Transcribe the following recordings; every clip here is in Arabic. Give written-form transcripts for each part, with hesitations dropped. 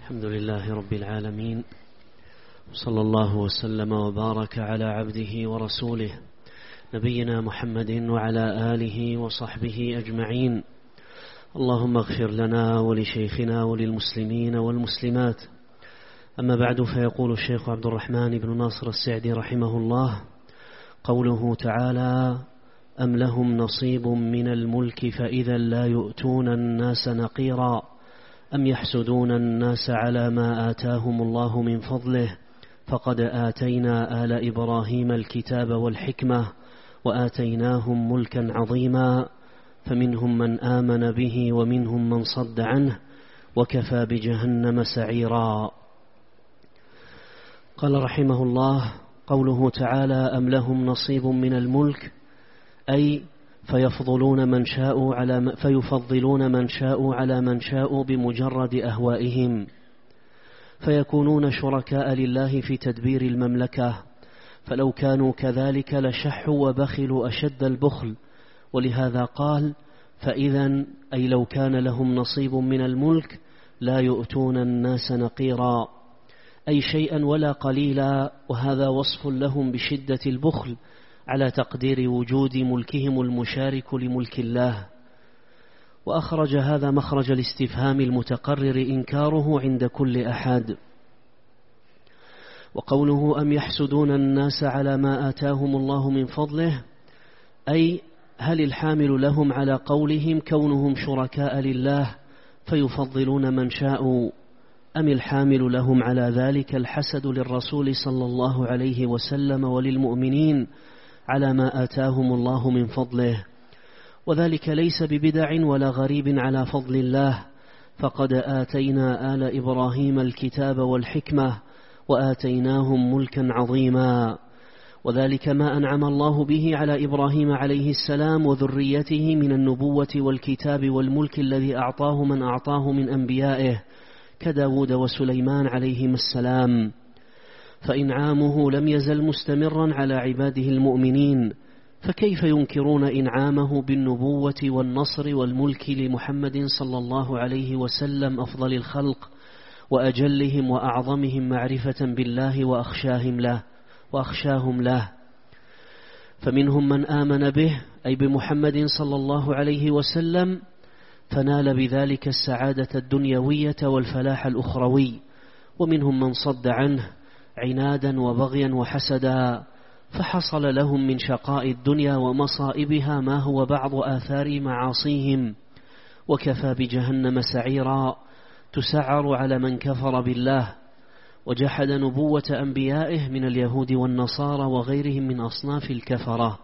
الحمد لله رب العالمين، صلى الله وسلم وبارك على عبده ورسوله نبينا محمد وعلى آله وصحبه أجمعين. اللهم اغفر لنا ولشيخنا وللمسلمين والمسلمات. أما بعد، فيقول الشيخ عبد الرحمن بن ناصر السعدي رحمه الله: قوله تعالى: أم لهم نصيب من الملك فإذا لا يؤتون الناس نقيرا أم يحسدون الناس على ما آتاهم الله من فضله فقد آتينا آل إبراهيم الكتاب والحكمة وآتيناهم ملكا عظيما فمنهم من آمن به ومنهم من صد عنه وكفى بجهنم سعيرا. قال رحمه الله: قوله تعالى: أم لهم نصيب من الملك، أي فيفضلون من شاءوا على من شاءوا بمجرد أهوائهم، فيكونون شركاء لله في تدبير المملكة، فلو كانوا كذلك لشحوا وبخلوا أشد البخل. ولهذا قال: فإذا أي لو كان لهم نصيب من الملك لا يؤتون الناس نقيرا، أي شيئا ولا قليلا، وهذا وصف لهم بشدة البخل على تقدير وجود ملكهم المشارك لملك الله. وأخرج هذا مخرج الاستفهام المتقرر إنكاره عند كل أحد. وقوله: أم يحسدون الناس على ما آتاهم الله من فضله، أي هل الحامل لهم على قولهم كونهم شركاء لله فيفضلون من شاءوا، أم الحامل لهم على ذلك الحسد للرسول صلى الله عليه وسلم وللمؤمنين على ما آتاهم الله من فضله؟ وذلك ليس ببدع ولا غريب على فضل الله، فقد آتينا آل إبراهيم الكتاب والحكمة وآتيناهم ملكا عظيما، وذلك ما أنعم الله به على إبراهيم عليه السلام وذريته من النبوة والكتاب والملك الذي أعطاه من أعطاه من أنبيائه كداود وسليمان عليهما السلام، فإنعامه لم يزل مستمرا على عباده المؤمنين، فكيف ينكرون إنعامه بالنبوة والنصر والملك لمحمد صلى الله عليه وسلم أفضل الخلق وأجلهم وأعظمهم معرفة بالله وأخشاهم له. فمنهم من آمن به، أي بمحمد صلى الله عليه وسلم، فنال بذلك السعادة الدنيوية والفلاح الأخروي، ومنهم من صد عنه عنادا وبغيا وحسدا، فحصل لهم من شقاء الدنيا ومصائبها ما هو بعض آثار معاصيهم، وكفى بجهنم سعيرا تسعر على من كفر بالله وجحد نبوة أنبيائه من اليهود والنصارى وغيرهم من أصناف الكفرة.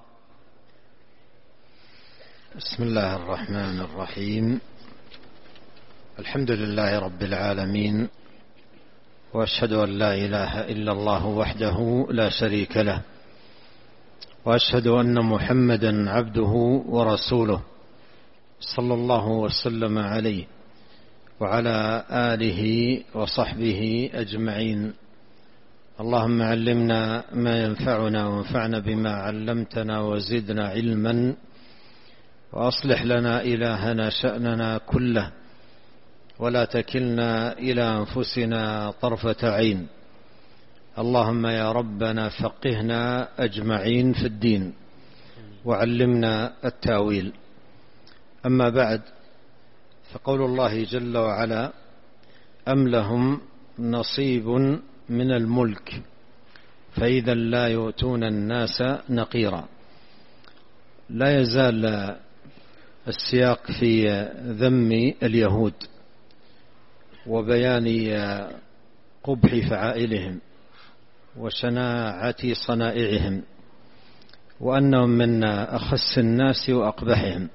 بسم الله الرحمن الرحيم. الحمد لله رب العالمين، وأشهد أن لا إله إلا الله وحده لا شريك له، وأشهد أن محمدا عبده ورسوله صلى الله وسلم عليه وعلى آله وصحبه أجمعين. اللهم علمنا ما ينفعنا وانفعنا بما علمتنا وزدنا علما، وأصلح لنا إلهنا شأننا كله، ولا تكلنا إلى أنفسنا طرفة عين. اللهم يا ربنا فقهنا أجمعين في الدين وعلمنا التاويل. أما بعد، فقول الله جل وعلا: أم لهم نصيب من الملك فإذا لا يؤتون الناس نقيرا. لا يزال السياق في ذم اليهود وبيان قبح فعائلهم وشناعة صنائعهم، وأنهم من أخس الناس وأقبحهم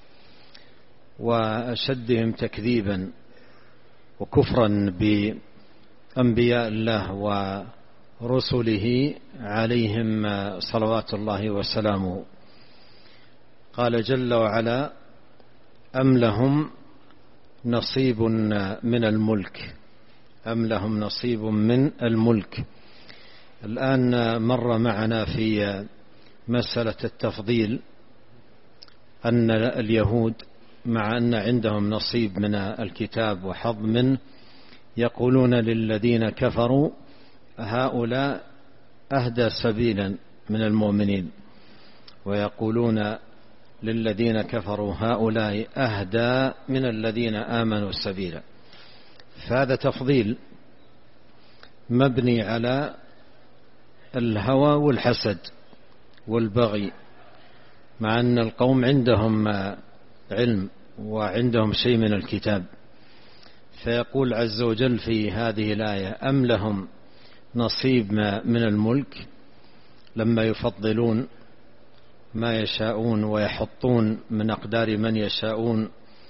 وأشدهم تكذيبا وكفرا بأنبياء الله ورسله عليهم صلوات الله وسلامه. قال جل وعلا: أم لهم نصيب من الملك. أم لهم نصيب من الملك. الآن مر معنا في مسألة التفضيل أن اليهود مع أن عندهم نصيب من الكتاب وحظ منه، يقولون للذين كفروا هؤلاء أهدى سبيلا من المؤمنين، ويقولون للذين كفروا هؤلاء أهدى من الذين آمنوا سبيلا. فهذا تفضيل مبني على الهوى والحسد والبغي، مع أن القوم عندهم علم وعندهم شيء من الكتاب. فيقول عز وجل في هذه الآية: أم لهم نصيب من الملك، لما يفضلون ما يشاءون ويحطون من أقدار من يشاءون.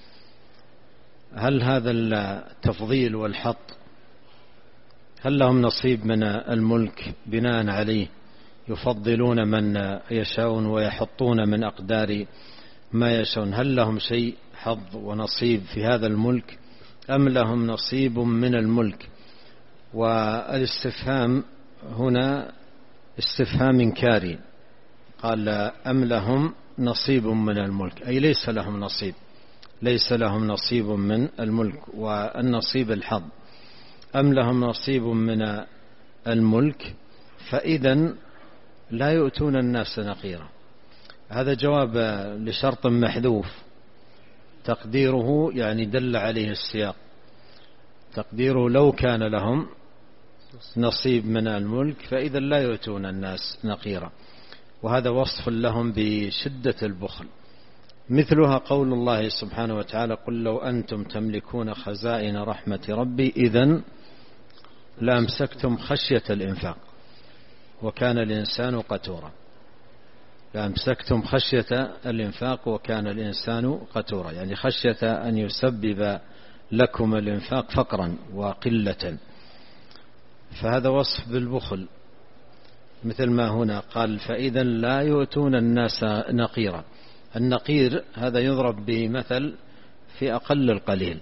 هل هذا التفضيل والحط هل لهم نصيب من الملك بناء عليه يفضلون من يشاءون ويحطون من أقدار ما يشاءون؟ هل لهم شيء حظ ونصيب في هذا الملك أم لهم نصيب من الملك؟ والاستفهام هنا استفهام إنكاري، قال أم لهم نصيب من الملك، أي ليس لهم نصيب، ليس لهم نصيب من الملك، والنصيب الحظ. أم لهم نصيب من الملك فإذن لا يؤتون الناس نقيرا. هذا جواب لشرط محذوف تقديره يعني دل عليه السياق، تقديره لو كان لهم نصيب من الملك فإذا لا يؤتون الناس نقيرا، وهذا وصف لهم بشدة البخل. مثلها قول الله سبحانه وتعالى: قل لو أنتم تملكون خزائن رحمة ربي إذن لأمسكتم خشية الإنفاق وكان الإنسان قتورا. لأمسكتم خشية الإنفاق وكان الإنسان قتورا، يعني خشية أن يسبب لكم الإنفاق فقرا وقلة. فهذا وصف بالبخل، مثل ما هنا قال: فإذا لا يؤتون الناس نقيرا. النقير هذا يضرب بمثل في أقل القليل،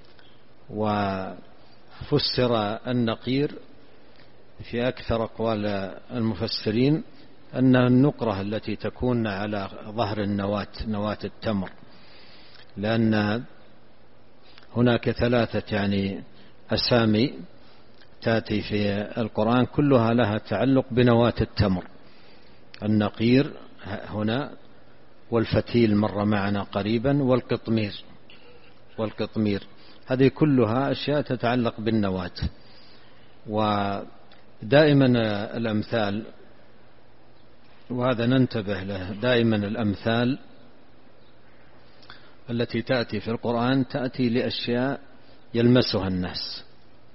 وفسر النقير في أكثر أقوال المفسرين أنها النقرة التي تكون على ظهر النواة، نواة التمر، لأن هناك ثلاثة يعني أسامي تأتي في القرآن كلها لها تعلق بنواة التمر. النقير هنا، والفتيل مر معنا قريبا، والقطمير هذه كلها أشياء تتعلق بالنواة. ودائما الأمثال، وهذا ننتبه له، دائما الأمثال التي تأتي في القرآن تأتي لأشياء يلمسها الناس،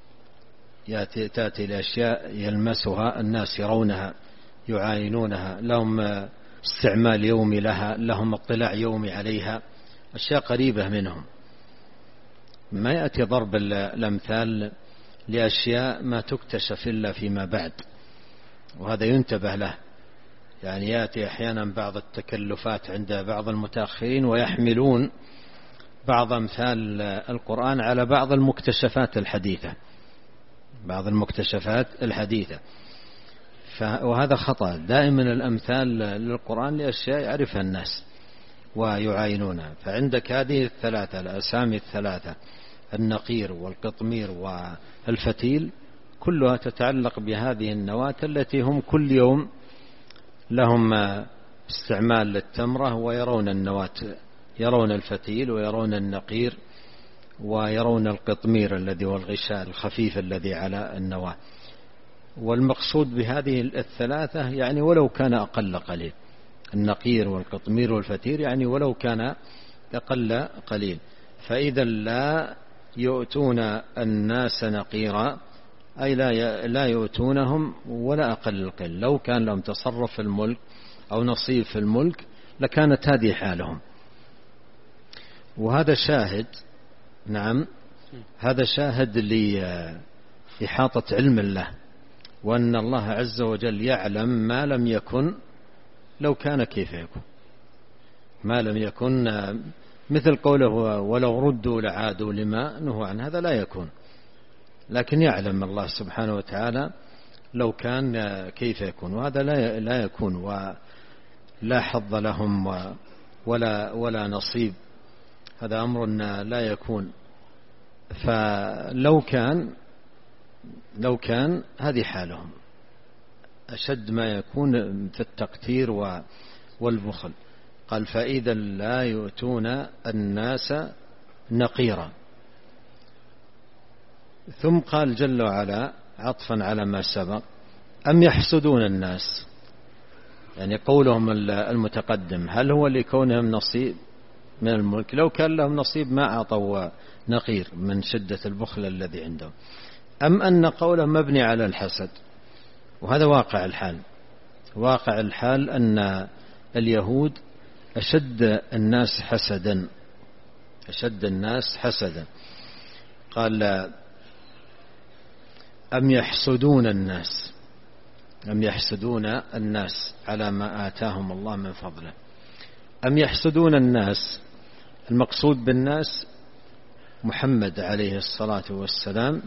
تأتي لأشياء يلمسها الناس، يرونها يعاينونها، لهم استعمال يومي لها، لهم اطلاع يومي عليها، أشياء قريبة منهم. ما يأتي ضرب الأمثال لأشياء ما تكتشف إلا فيما بعد، وهذا ينتبه له. يعني يأتي أحيانا بعض التكلفات عند بعض المتأخرين ويحملون بعض أمثال القرآن على بعض المكتشفات الحديثة، بعض المكتشفات الحديثة، وهذا خطأ. دائما الأمثال للقرآن لأشياء يعرفها الناس ويعاينونها. فعندك هذه الثلاثة، الأسامي الثلاثة، النقير والقطمير والفتيل، كلها تتعلق بهذه النواة التي هم كل يوم لهم استعمال للتمرة، ويرون النواة، يرون الفتيل ويرون النقير ويرون القطمير الذي هو الغشاء الخفيف الذي على النواة. والمقصود بهذه الثلاثة يعني ولو كان أقل قليل، النقير والقطمير والفتير، يعني ولو كان أقل قليل. فإذا لا يؤتون الناس نقيرا، أي لا يؤتونهم ولا أقل القليل. لو كان لهم تصرف في الملك أو نصيب في الملك لكانت هذه حالهم. وهذا شاهد، نعم، هذا شاهد لإحاطة علم الله، وأن الله عز وجل يعلم ما لم يكن لو كان كيف يكون، ما لم يكن، مثل قوله: ولو ردوا لعادوا لما نهوا عنه. هذا لا يكون، لكن يعلم الله سبحانه وتعالى لو كان كيف يكون، وهذا لا يكون، ولا حظ لهم ولا نصيب. هذا أمر لا يكون. فلو كان هذه حالهم أشد ما يكون في التقتير والبخل. قال فإذا لا يؤتون الناس نقيرا. ثم قال جل وعلا عطفا على ما سبق أم يحسدون الناس، يعني قولهم المتقدم هل هو لكونهم نصيب من الملك؟ لو كان لهم نصيب ما أعطوا نقير من شدة البخل الذي عندهم. أم أن قولهم مبني على الحسد، وهذا واقع الحال. واقع الحال أن اليهود أشد الناس حسدا. قال أم يحسدون الناس على ما آتاهم الله من فضله. أم يحسدون الناس، المقصود بالناس محمد عليه الصلاة والسلام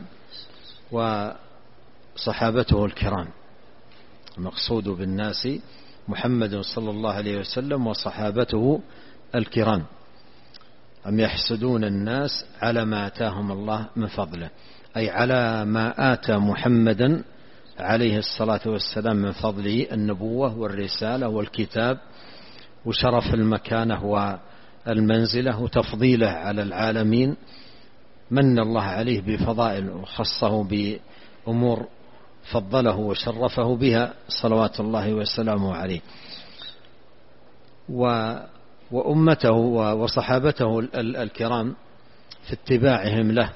وصحابته الكرام. المقصود بالناس محمد صلى الله عليه وسلم وصحابته الكرام. أم يحسدون الناس على ما آتاهم الله من فضله، أي على ما آتى محمدا عليه الصلاة والسلام من فضله النبوة والرسالة والكتاب وشرف المكانة والمنزلة وتفضيله على العالمين. من الله عليه بفضائل وخصه بأمور فضله وشرفه بها صلوات الله وسلامه عليه، وأمته وصحابته الكرام في اتباعهم له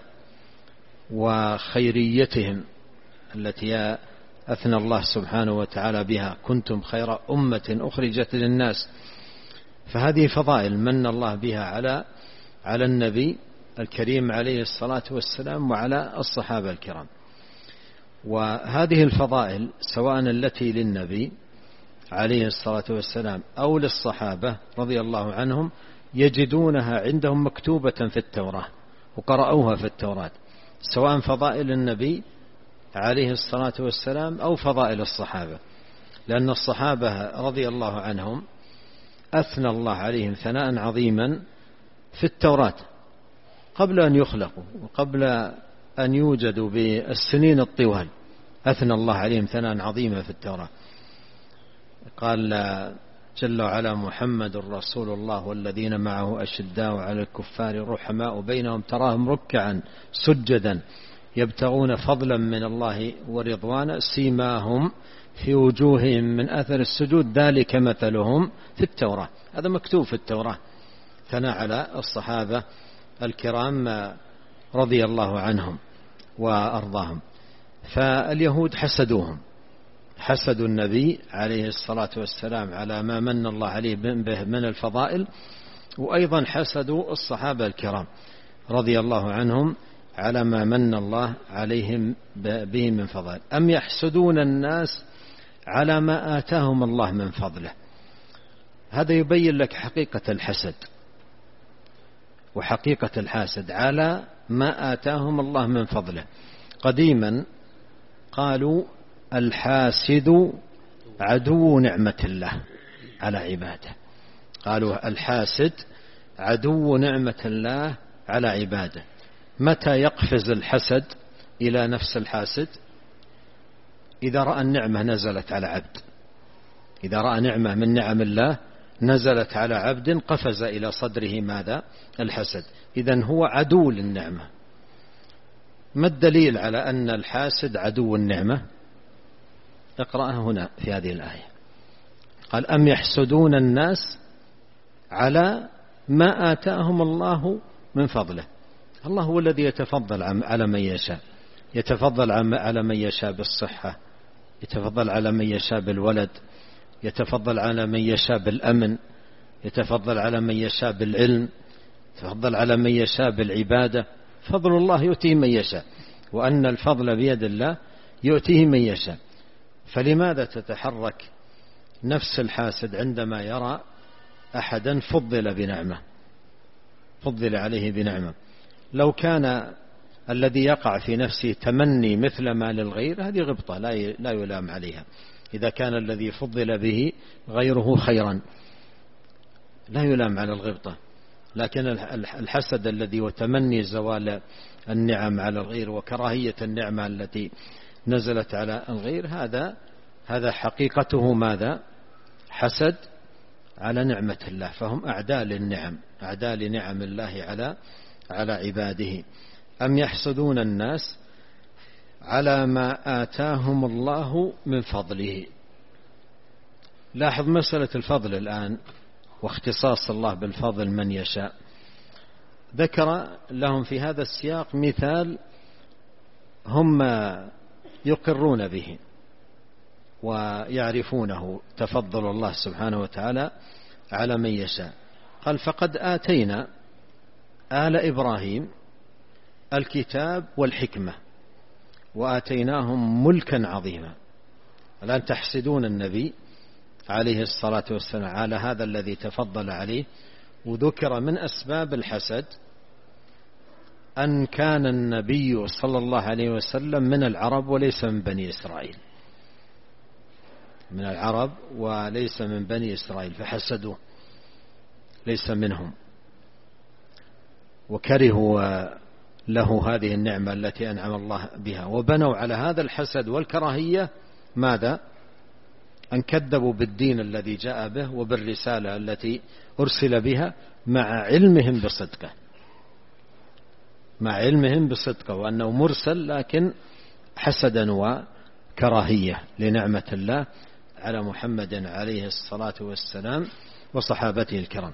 وخيريتهم التي أثنى الله سبحانه وتعالى بها كنتم خير أمة أخرجت للناس. فهذه فضائل من الله بها على النبي الكريم عليه الصلاة والسلام وعلى الصحابة الكرام. وهذه الفضائل سواء التي للنبي عليه الصلاة والسلام أو للصحابة رضي الله عنهم يجدونها عندهم مكتوبة في التوراة وقرأوها في التوراة، سواء فضائل النبي عليه الصلاة والسلام أو فضائل الصحابة، لأن الصحابة رضي الله عنهم أثنى الله عليهم ثناء عظيما في التوراة قبل أن يخلقوا وقبل أن يوجدوا بالسنين الطوال. أثنى الله عليهم ثناء عظيما في التوراة. قال جل وعلا محمد رسول الله والذين معه أشداء على الكفار رحماء بينهم تراهم ركعا سجدا يبتغون فضلا من الله ورضوانا سيماهم في وجوههم من أثر السجود ذلك مثلهم في التوراة. هذا مكتوب في التوراة ثناء على الصحابة الكرام رضي الله عنهم وأرضاهم. فاليهود حسدوا النبي عليه الصلاة والسلام على ما من الله عليه به من الفضائل، وأيضا حسدوا الصحابة الكرام رضي الله عنهم على ما من الله عليهم به من فضائل. أم يحسدون الناس على ما آتاهم الله من فضله. هذا يبين لك حقيقة الحسد وحقيقة الحاسد على ما آتاهم الله من فضله. قديما قالوا الحاسد عدو نعمة الله على عباده. قالوا الحاسد عدو نعمة الله على عباده. متى يقفز الحسد إلى نفس الحاسد؟ إذا رأى النعمة نزلت على عبد، إذا رأى نعمة من نعم الله نزلت على عبد قفز إلى صدره ماذا؟ الحسد. إذن هو عدو للنعمة. ما الدليل على أن الحاسد عدو النعمة؟ اقرأها هنا في هذه الآية. قال أم يحسدون الناس على ما آتاهم الله من فضله. الله هو الذي يتفضل على من يشاء، يتفضل على من يشاء بالصحة، يتفضل على من يشاء بالولد، يتفضل على من يشاء بالأمن، يتفضل على من يشاء بالعلم، يتفضل على من يشاء بالعبادة. فضل الله يؤتيه من يشاء، وأن الفضل بيد الله يؤتيه من يشاء. فلماذا تتحرك نفس الحاسد عندما يرى أحدا فضل عليه بنعمة؟ لو كان الذي يقع في نفسه تمني مثل ما للغير هذه غبطة لا يلام عليها. إذا كان الذي فضل به غيره خيرا لا يلام على الغبطة. لكن الحسد الذي وتمني زوال النعم على الغير وكراهية النعمة التي نزلت على الغير، هذا حقيقته ماذا؟ حسد على نعمة الله، فهم أعداء للنعم، أعداء لنعم الله على عباده. أم يحسدون الناس على ما آتاهم الله من فضله. لاحظ مسألة الفضل الآن واختصاص الله بالفضل من يشاء. ذكر لهم في هذا السياق مثال هم يقرون به ويعرفونه، تفضل الله سبحانه وتعالى على من يشاء. قال فقد آتينا آل إبراهيم الكتاب والحكمة وآتيناهم ملكا عظيما. الآن تحسدون النبي عليه الصلاة والسلام على هذا الذي تفضل عليه. وذكر من أسباب الحسد أن كان النبي صلى الله عليه وسلم من العرب وليس من بني إسرائيل، من العرب وليس من بني إسرائيل، فحسدوه، ليس منهم، وكرهوا له هذه النعمة التي أنعم الله بها، وبنوا على هذا الحسد والكراهية ماذا؟ أن كذبوا بالدين الذي جاء به وبالرسالة التي أرسل بها مع علمهم بصدقه، مع علمهم بصدقه وأنه مرسل، لكن حسدا وكراهية لنعمة الله على محمد عليه الصلاة والسلام وصحابته الكرام.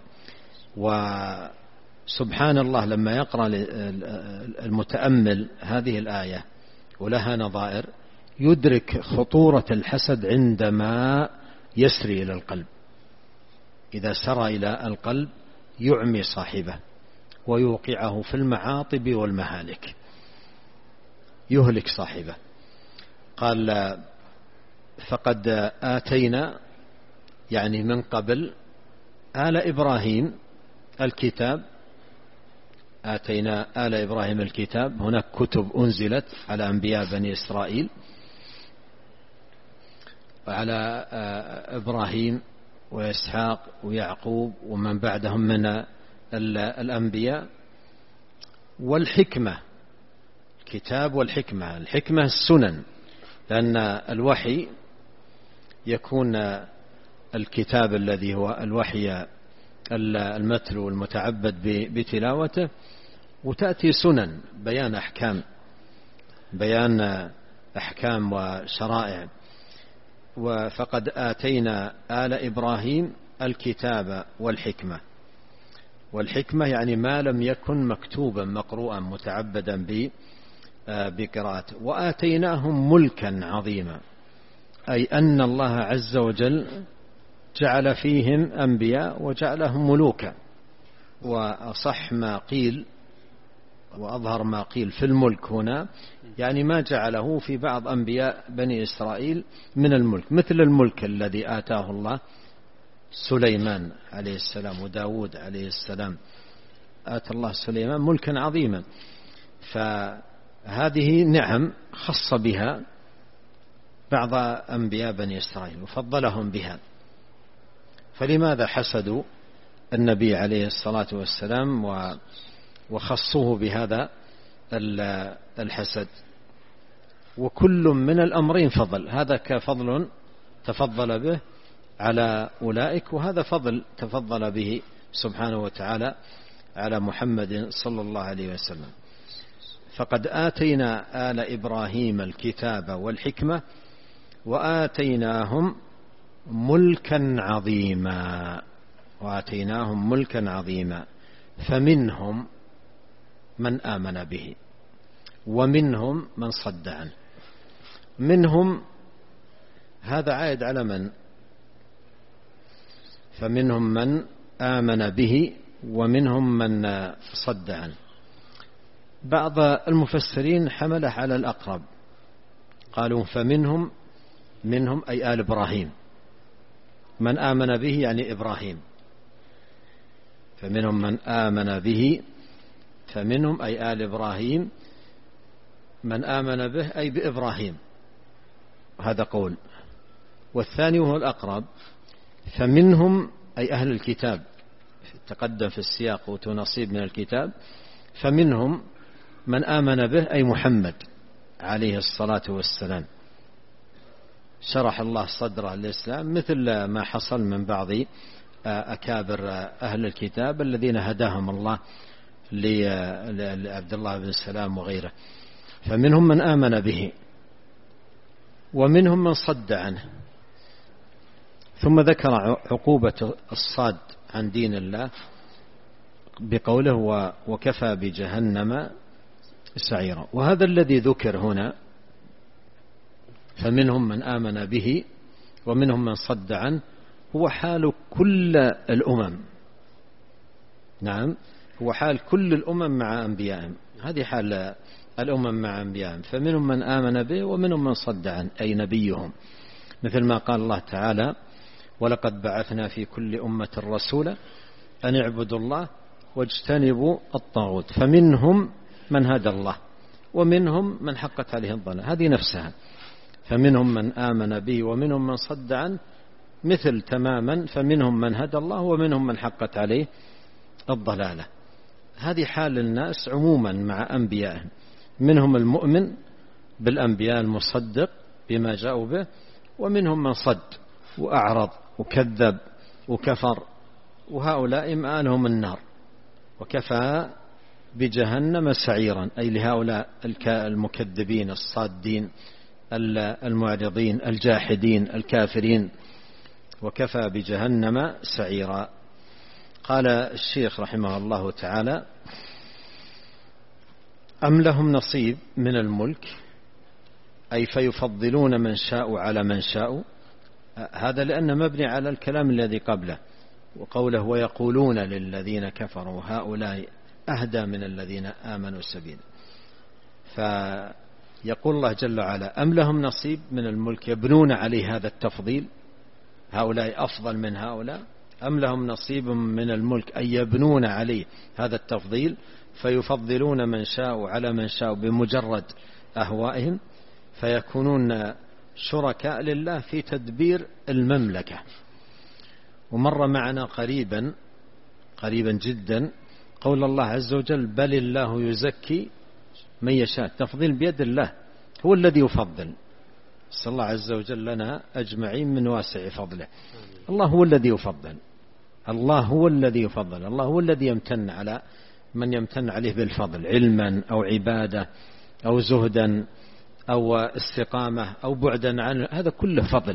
وسبحان الله لما يقرأ المتأمل هذه الآية ولها نظائر يدرك خطورة الحسد عندما يسري إلى القلب. إذا سرى إلى القلب يعمي صاحبه ويوقعه في المعاطب والمهالك، يهلك صاحبه. قال فقد آتينا يعني من قبل آل إبراهيم الكتاب، آتينا آل إبراهيم الكتاب، هناك كتب أنزلت على أنبياء بني إسرائيل وعلى إبراهيم وإسحاق ويعقوب ومن بعدهم من الأنبياء، والحكمة، الكتاب والحكمة. الحكمة السنن، لأن الوحي يكون الكتاب الذي هو الوحي المتلو المتعبد بتلاوته، وتأتي سنن بيان أحكام وشرائع. فقد آتينا آل إبراهيم الكتاب والحكمة، والحكمة يعني ما لم يكن مكتوبا مقروءا متعبدا بقراءته. وآتيناهم ملكا عظيما، أي أن الله عز وجل جعل فيهم أنبياء وجعلهم ملوكا. وأصح ما قيل وأظهر ما قيل في الملك هنا يعني ما جعله في بعض أنبياء بني إسرائيل من الملك، مثل الملك الذي آتاه الله سليمان عليه السلام وداود عليه السلام. آتى الله سليمان ملكا عظيما، فهذه نعم خص بها بعض أنبياء بني إسرائيل وفضلهم بها. فلماذا حسدوا النبي عليه الصلاة والسلام وخصوه بهذا الحسد؟ وكل من الأمرين فضل، هذا كفضل تفضل به على أولئك، وهذا فضل تفضل به سبحانه وتعالى على محمد صلى الله عليه وسلم. فقد آتينا آل إبراهيم الكتاب والحكمة وآتيناهم ملكا عظيما، وآتيناهم ملكا عظيما. فمنهم من آمن به ومنهم من صد عنه. منهم هذا عائد على من؟ فمنهم من آمن به ومنهم من صد عنه. بعض المفسرين حمله على الأقرب، قالوا فمنهم أي آل إبراهيم، من آمن به يعني إبراهيم. فمنهم من آمن به، فمنهم أي آل إبراهيم، من آمن به أي بإبراهيم، هذا قول. والثاني وهو الأقرب، فمنهم أي أهل الكتاب تقدم في السياق أوتوا نصيب من الكتاب، فمنهم من آمن به أي محمد عليه الصلاة والسلام، شرح الله صدره للإسلام، مثل ما حصل من بعض أكابر أهل الكتاب الذين هداهم الله لعبد الله بن سلام وغيره. فمنهم من آمن به ومنهم من صد عنه. ثم ذكر عقوبة الصاد عن دين الله بقوله وكفى بجهنم سعيرا. وهذا الذي ذكر هنا، فمنهم من آمن به ومنهم من صد عنه، هو حال كل الأمم. نعم، هو حال كل الأمم مع أنبيائهم، هذه حال الأمم مع أنبيائهم. فمنهم من آمن به ومنهم من صد عنه أي نبيهم، مثل ما قال الله تعالى ولقد بعثنا في كل أمة رسولا أن اعبدوا الله واجتنبوا الطاغوت. فمنهم من هدى الله ومنهم من حقت عليه الضلالة، هذه نفسها. فمنهم من آمن به ومنهم من صد عنه، مثل تماما فمنهم من هدى الله ومنهم من حقت عليه الضلالة. هذه حال الناس عموما مع أنبيائهم، منهم المؤمن بالأنبياء المصدق بما جاءوا به، ومنهم من صد وأعرض وكذب وكفر، وهؤلاء مآلهم النار. وكفى بجهنم سعيرا أي لهؤلاء المكذبين الصادين المعرضين الجاحدين الكافرين، وكفى بجهنم سعيرا. قال الشيخ رحمه الله تعالى أم لهم نصيب من الملك أي فيفضلون من شاء على من شاء. هذا لأن مبني على الكلام الذي قبله، وقوله ويقولون للذين كفروا هؤلاء أهدى من الذين آمنوا سبيلا. فيقول الله جل وعلا أم لهم نصيب من الملك، يبنون عليه هذا التفضيل، هؤلاء أفضل من هؤلاء. أم لهم نصيب من الملك أي يبنون عليه هذا التفضيل، فيفضلون من شاء على من شاء بمجرد أهوائهم، فيكونون شركاء لله في تدبير المملكة. ومر معنا قريبا جدا قول الله عز وجل بل الله يزكي من يشاء. تفضيل بيد الله، هو الذي يفضل. صلى الله عز وجل لنا أجمعين من واسع فضله. الله هو الذي يفضل، الله هو الذي يفضل، الله هو الذي يمتن على من يمتن عليه بالفضل، علما أو عبادة أو زهدا أو استقامة أو بعدا عنه، هذا كله فضل.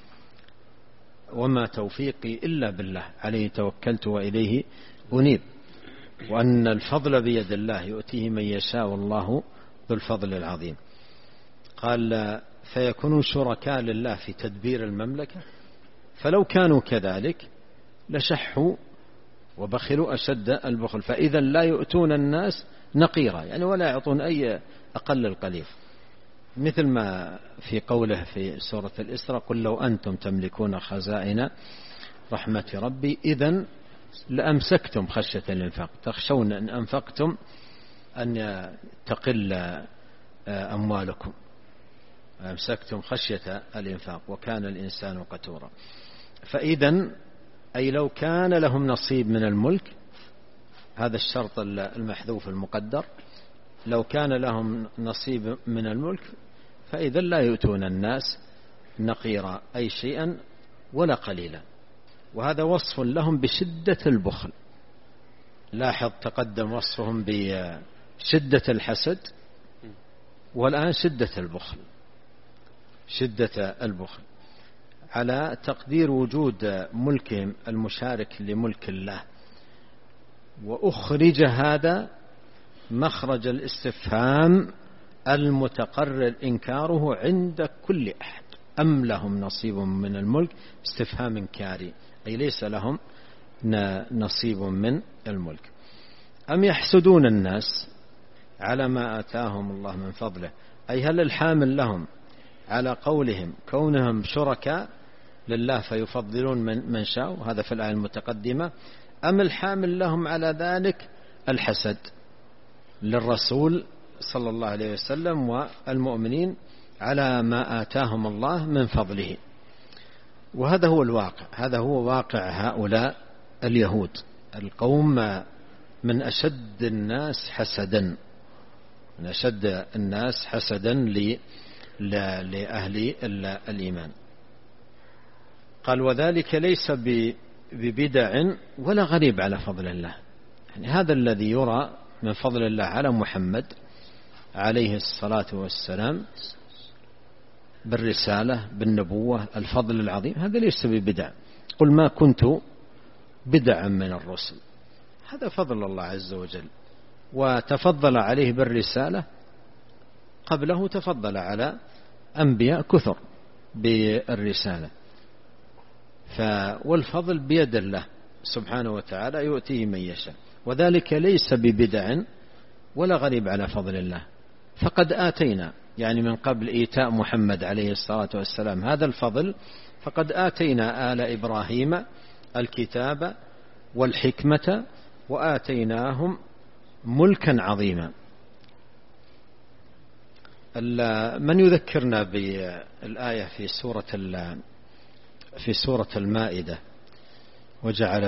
وما توفيقي إلا بالله عليه توكلت وإليه أنيب. وأن الفضل بيد الله يؤتيه من يشاء والله ذو الفضل العظيم. قال فيكونوا شركاء لله في تدبير المملكة، فلو كانوا كذلك لشحوا وبخلوا أشد البخل، فإذا لا يؤتون الناس نقيرا، يعني ولا يعطون أي أقل القليل، مثل ما في قوله في سورة الإسراء قل لو أنتم تملكون خزائن رحمة ربي إذن لأمسكتم خشية الإنفاق، تخشون أن أنفقتم أن تقل أموالكم، أمسكتم خشية الإنفاق وكان الإنسان قتورا. فإذن أي لو كان لهم نصيب من الملك، هذا الشرط المحذوف المقدر، لو كان لهم نصيب من الملك فإذا لا يؤتون الناس نقيرا أي شيئا ولا قليلا. وهذا وصف لهم بشدة البخل. لاحظ تقدم وصفهم بشدة الحسد، والآن شدة البخل، شدة البخل على تقدير وجود ملكهم المشارك لملك الله. وأخرج هذا مخرج الاستفهام المتقرر إنكاره عند كل أحد. أم لهم نصيب من الملك، استفهام إنكاري أي ليس لهم نصيب من الملك. أم يحسدون الناس على ما آتاهم الله من فضله، أي هل الحامل لهم على قولهم كونهم شركاء لله فيفضلون من شاء، هذا في الآية المتقدمة، أم الحامل لهم على ذلك الحسد للرسول صلى الله عليه وسلم والمؤمنين على ما آتاهم الله من فضله. وهذا هو الواقع، هذا هو واقع هؤلاء اليهود القوم من أشد الناس حسدا، من أشد الناس حسدا لأهل الإيمان. قال وذلك ليس ببدع ولا غريب على فضل الله. يعني هذا الذي يرى من فضل الله على محمد عليه الصلاة والسلام بالرسالة بالنبوة الفضل العظيم، هذا ليس ببدع. قل ما كنت بدعا من الرسل، هذا فضل الله عز وجل، وتفضل عليه بالرسالة، قبله تفضل على أنبياء كثر بالرسالة. والفضل بيد الله سبحانه وتعالى يؤتيه من يشاء، وذلك ليس ببدع ولا غريب على فضل الله. فقد آتينا، يعني من قبل إيتاء محمد عليه الصلاة والسلام هذا الفضل، فقد آتينا آل إبراهيم الكتاب والحكمة وآتيناهم ملكا عظيما. من يذكرنا بالآية في سورة المائدة وجعل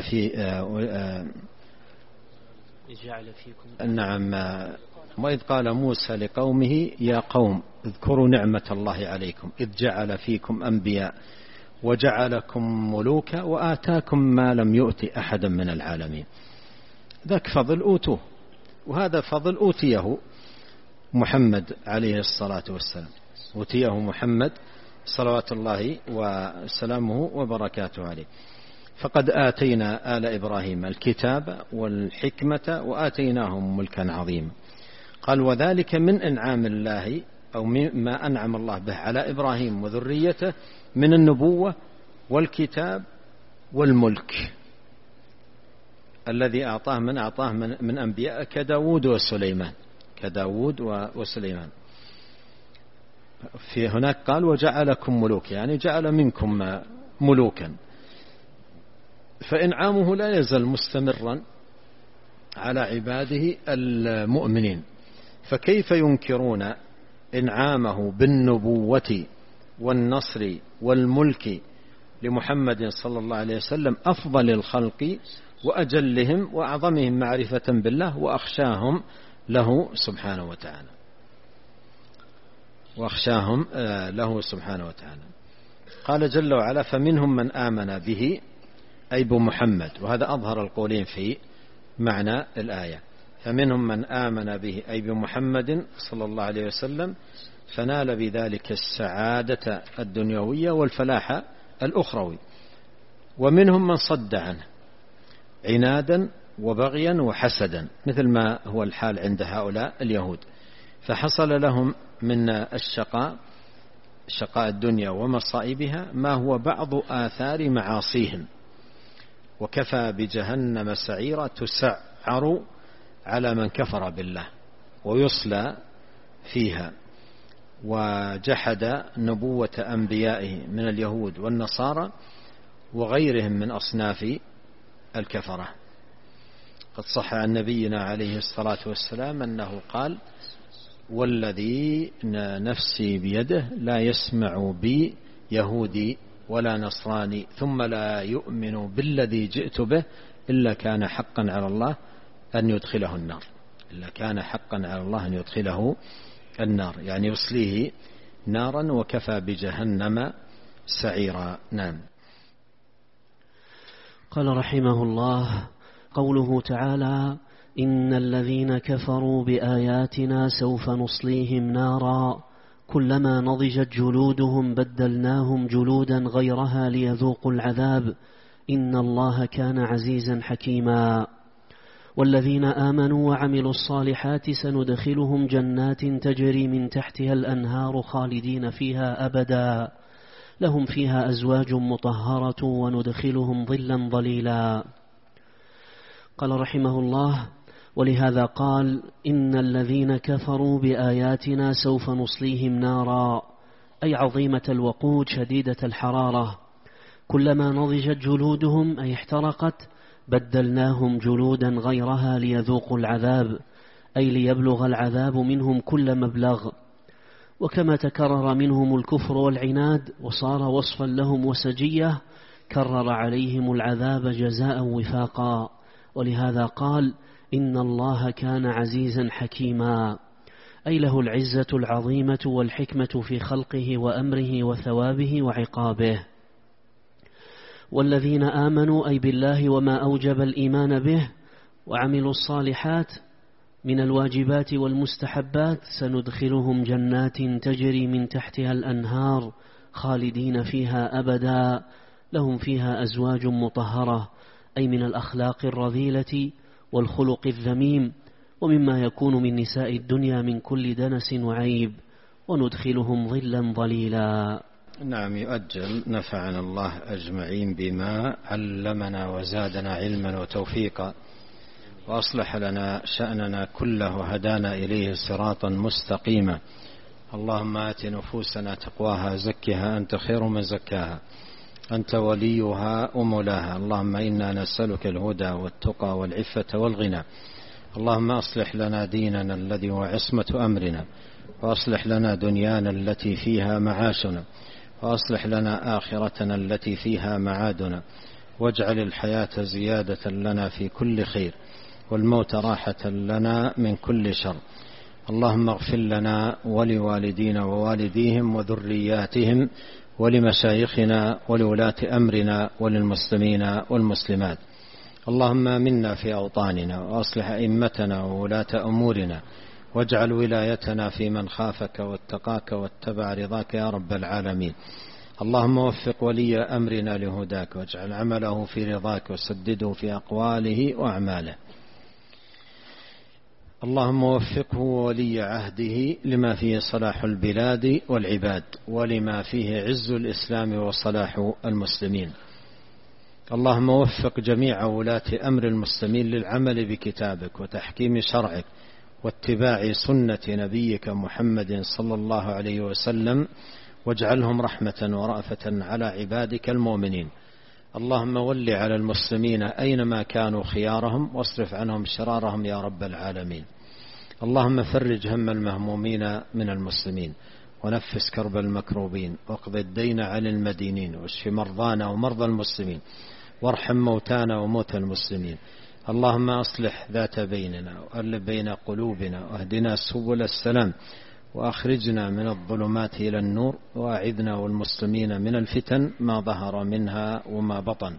فيكم نعم، وإذ قال موسى لقومه يا قوم اذكروا نعمة الله عليكم إذ جعل فيكم أنبياء وجعلكم ملوكا وآتاكم ما لم يؤت أحدا من العالمين. ذاك فضل أوتوه، وهذا فضل أوتيه محمد عليه الصلاة والسلام، أوتيه محمد صلوات الله وسلامه وبركاته عليه. فقد آتينا آل إبراهيم الكتاب والحكمة وآتيناهم ملكا عظيما. قال وذلك من إنعام الله أو ما أنعم الله به على إبراهيم وذريته من النبوة والكتاب والملك الذي أعطاه من أنبياء كداود وسليمان. في هناك قال وجعلكم ملوك، يعني جعل منكم ملوكا. فإنعامه لا يزال مستمرا على عباده المؤمنين، فكيف ينكرون إنعامه بالنبوة والنصر والملك لمحمد صلى الله عليه وسلم أفضل الخلق وأجلهم وأعظمهم معرفة بالله وأخشاهم له سبحانه وتعالى. قال جل وعلا فمنهم من آمن به أي بمحمد، وهذا أظهر القولين في معنى الآية. فمنهم من آمن به أي بمحمد صلى الله عليه وسلم فنال بذلك السعادة الدنيوية والفلاح الأخروي، ومنهم من صد عنه عنادا وبغيا وحسدا، مثل ما هو الحال عند هؤلاء اليهود، فحصل لهم من شقاء الدنيا ومصائبها ما هو بعض آثار معاصيهم، وكفى بجهنم سعيرا تسعر على من كفر بالله ويصلى فيها وجحد نبوة أنبيائه من اليهود والنصارى وغيرهم من أصناف الكفرة. قد صح عن نبينا عليه الصلاة والسلام أنه قال والذي نفسي بيده لا يسمع بي يهودي ولا نصراني ثم لا يؤمن بالذي جئت به إلا كان حقا على الله أن يدخله النار، يعني يصليه نارا وكفى بجهنم سعيرا. نعم. قال رحمه الله قوله تعالى إن الذين كفروا بآياتنا سوف نصليهم نارا كلما نضجت جلودهم بدلناهم جلودا غيرها ليذوقوا العذاب إن الله كان عزيزا حكيما. والذين آمنوا وعملوا الصالحات سندخلهم جنات تجري من تحتها الأنهار خالدين فيها أبدا لهم فيها أزواج مطهرة وندخلهم ظلا ظليلا. قال رحمه الله ولهذا قال إن الذين كفروا بآياتنا سوف نصليهم نارا أي عظيمة الوقود شديدة الحرارة، كلما نضجت جلودهم أي احترقت بدلناهم جلودا غيرها ليذوقوا العذاب أي ليبلغ العذاب منهم كل مبلغ. وكما تكرر منهم الكفر والعناد وصار وصفا لهم وسجية كرر عليهم العذاب جزاء وفاقا ولهذا قال: إن الله كان عزيزا حكيما، أي له العزة العظيمة والحكمة في خلقه وأمره وثوابه وعقابه. والذين آمنوا أي بالله وما أوجب الإيمان به وعملوا الصالحات من الواجبات والمستحبات سندخلهم جنات تجري من تحتها الأنهار خالدين فيها أبدا، لهم فيها أزواج مطهرة، أي من الأخلاق الرذيلة والخلق الذميم، ومما يكون من نساء الدنيا من كل دنس وعيب، وندخلهم ظلا ظليلا. نعم، يؤجل نفعنا الله أجمعين بما علمنا وزادنا علما وتوفيقا، وأصلح لنا شأننا كله وهدانا إليه صراطا مستقيما. اللهم آت نفوسنا تقواها، زكها أنت خير من زكاها، أنت وليها ومولاها. اللهم إنا نسألك الهدى والتقى والعفة والغنى. اللهم أصلح لنا ديننا الذي هو عصمة أمرنا، وأصلح لنا دنيانا التي فيها معاشنا، وأصلح لنا آخرتنا التي فيها معادنا، واجعل الحياة زيادة لنا في كل خير، والموت راحة لنا من كل شر. اللهم اغفر لنا ولوالدينا ووالديهم وذرياتهم ولمشايخنا ولولاة أمرنا وللمسلمين والمسلمات. اللهم منا في أوطاننا، وأصلح أئمتنا وولاة أمورنا، واجعل ولايتنا في من خافك واتقاك واتبع رضاك يا رب العالمين. اللهم وفق ولي أمرنا لهداك، واجعل عمله في رضاك، وسدده في أقواله وأعماله. اللهم وفقه ولي عهده لما فيه صلاح البلاد والعباد، ولما فيه عز الإسلام وصلاح المسلمين. اللهم وفق جميع ولاة أمر المسلمين للعمل بكتابك وتحكيم شرعك واتباع سنة نبيك محمد صلى الله عليه وسلم، واجعلهم رحمة ورأفة على عبادك المؤمنين. اللهم ول على المسلمين أينما كانوا خيارهم، واصرف عنهم شرارهم يا رب العالمين. اللهم فرج هم المهمومين من المسلمين، ونفس كرب المكروبين، واقض الدين عن المدينين، واشف مرضانا ومرضى المسلمين، وارحم موتانا وموتى المسلمين. اللهم أصلح ذات بيننا، وألف بين قلوبنا، واهدنا سبل السلام، وأخرجنا من الظلمات إلى النور، وأعذنا والمسلمين من الفتن ما ظهر منها وما بطن.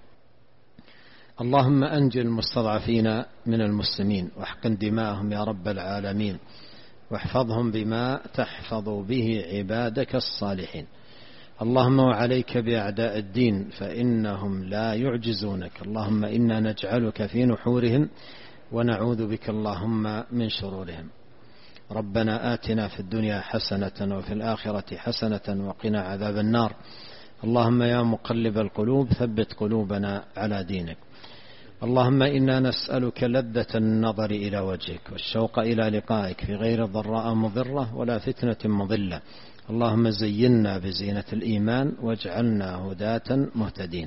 اللهم أنجِ المستضعفين من المسلمين، واحقن دماءهم يا رب العالمين، واحفظهم بما تحفظ به عبادك الصالحين. اللهم وعليك بأعداء الدين فإنهم لا يعجزونك. اللهم إنا نجعلك في نحورهم، ونعوذ بك اللهم من شرورهم. ربنا آتنا في الدنيا حسنة وفي الآخرة حسنة وقنا عذاب النار. اللهم يا مقلب القلوب ثبت قلوبنا على دينك. اللهم إنا نسألك لذة النظر إلى وجهك، والشوق إلى لقائك في غير ضراء مضرة ولا فتنة مضلة. اللهم زينا بزينة الإيمان، واجعلنا هداة مهتدين.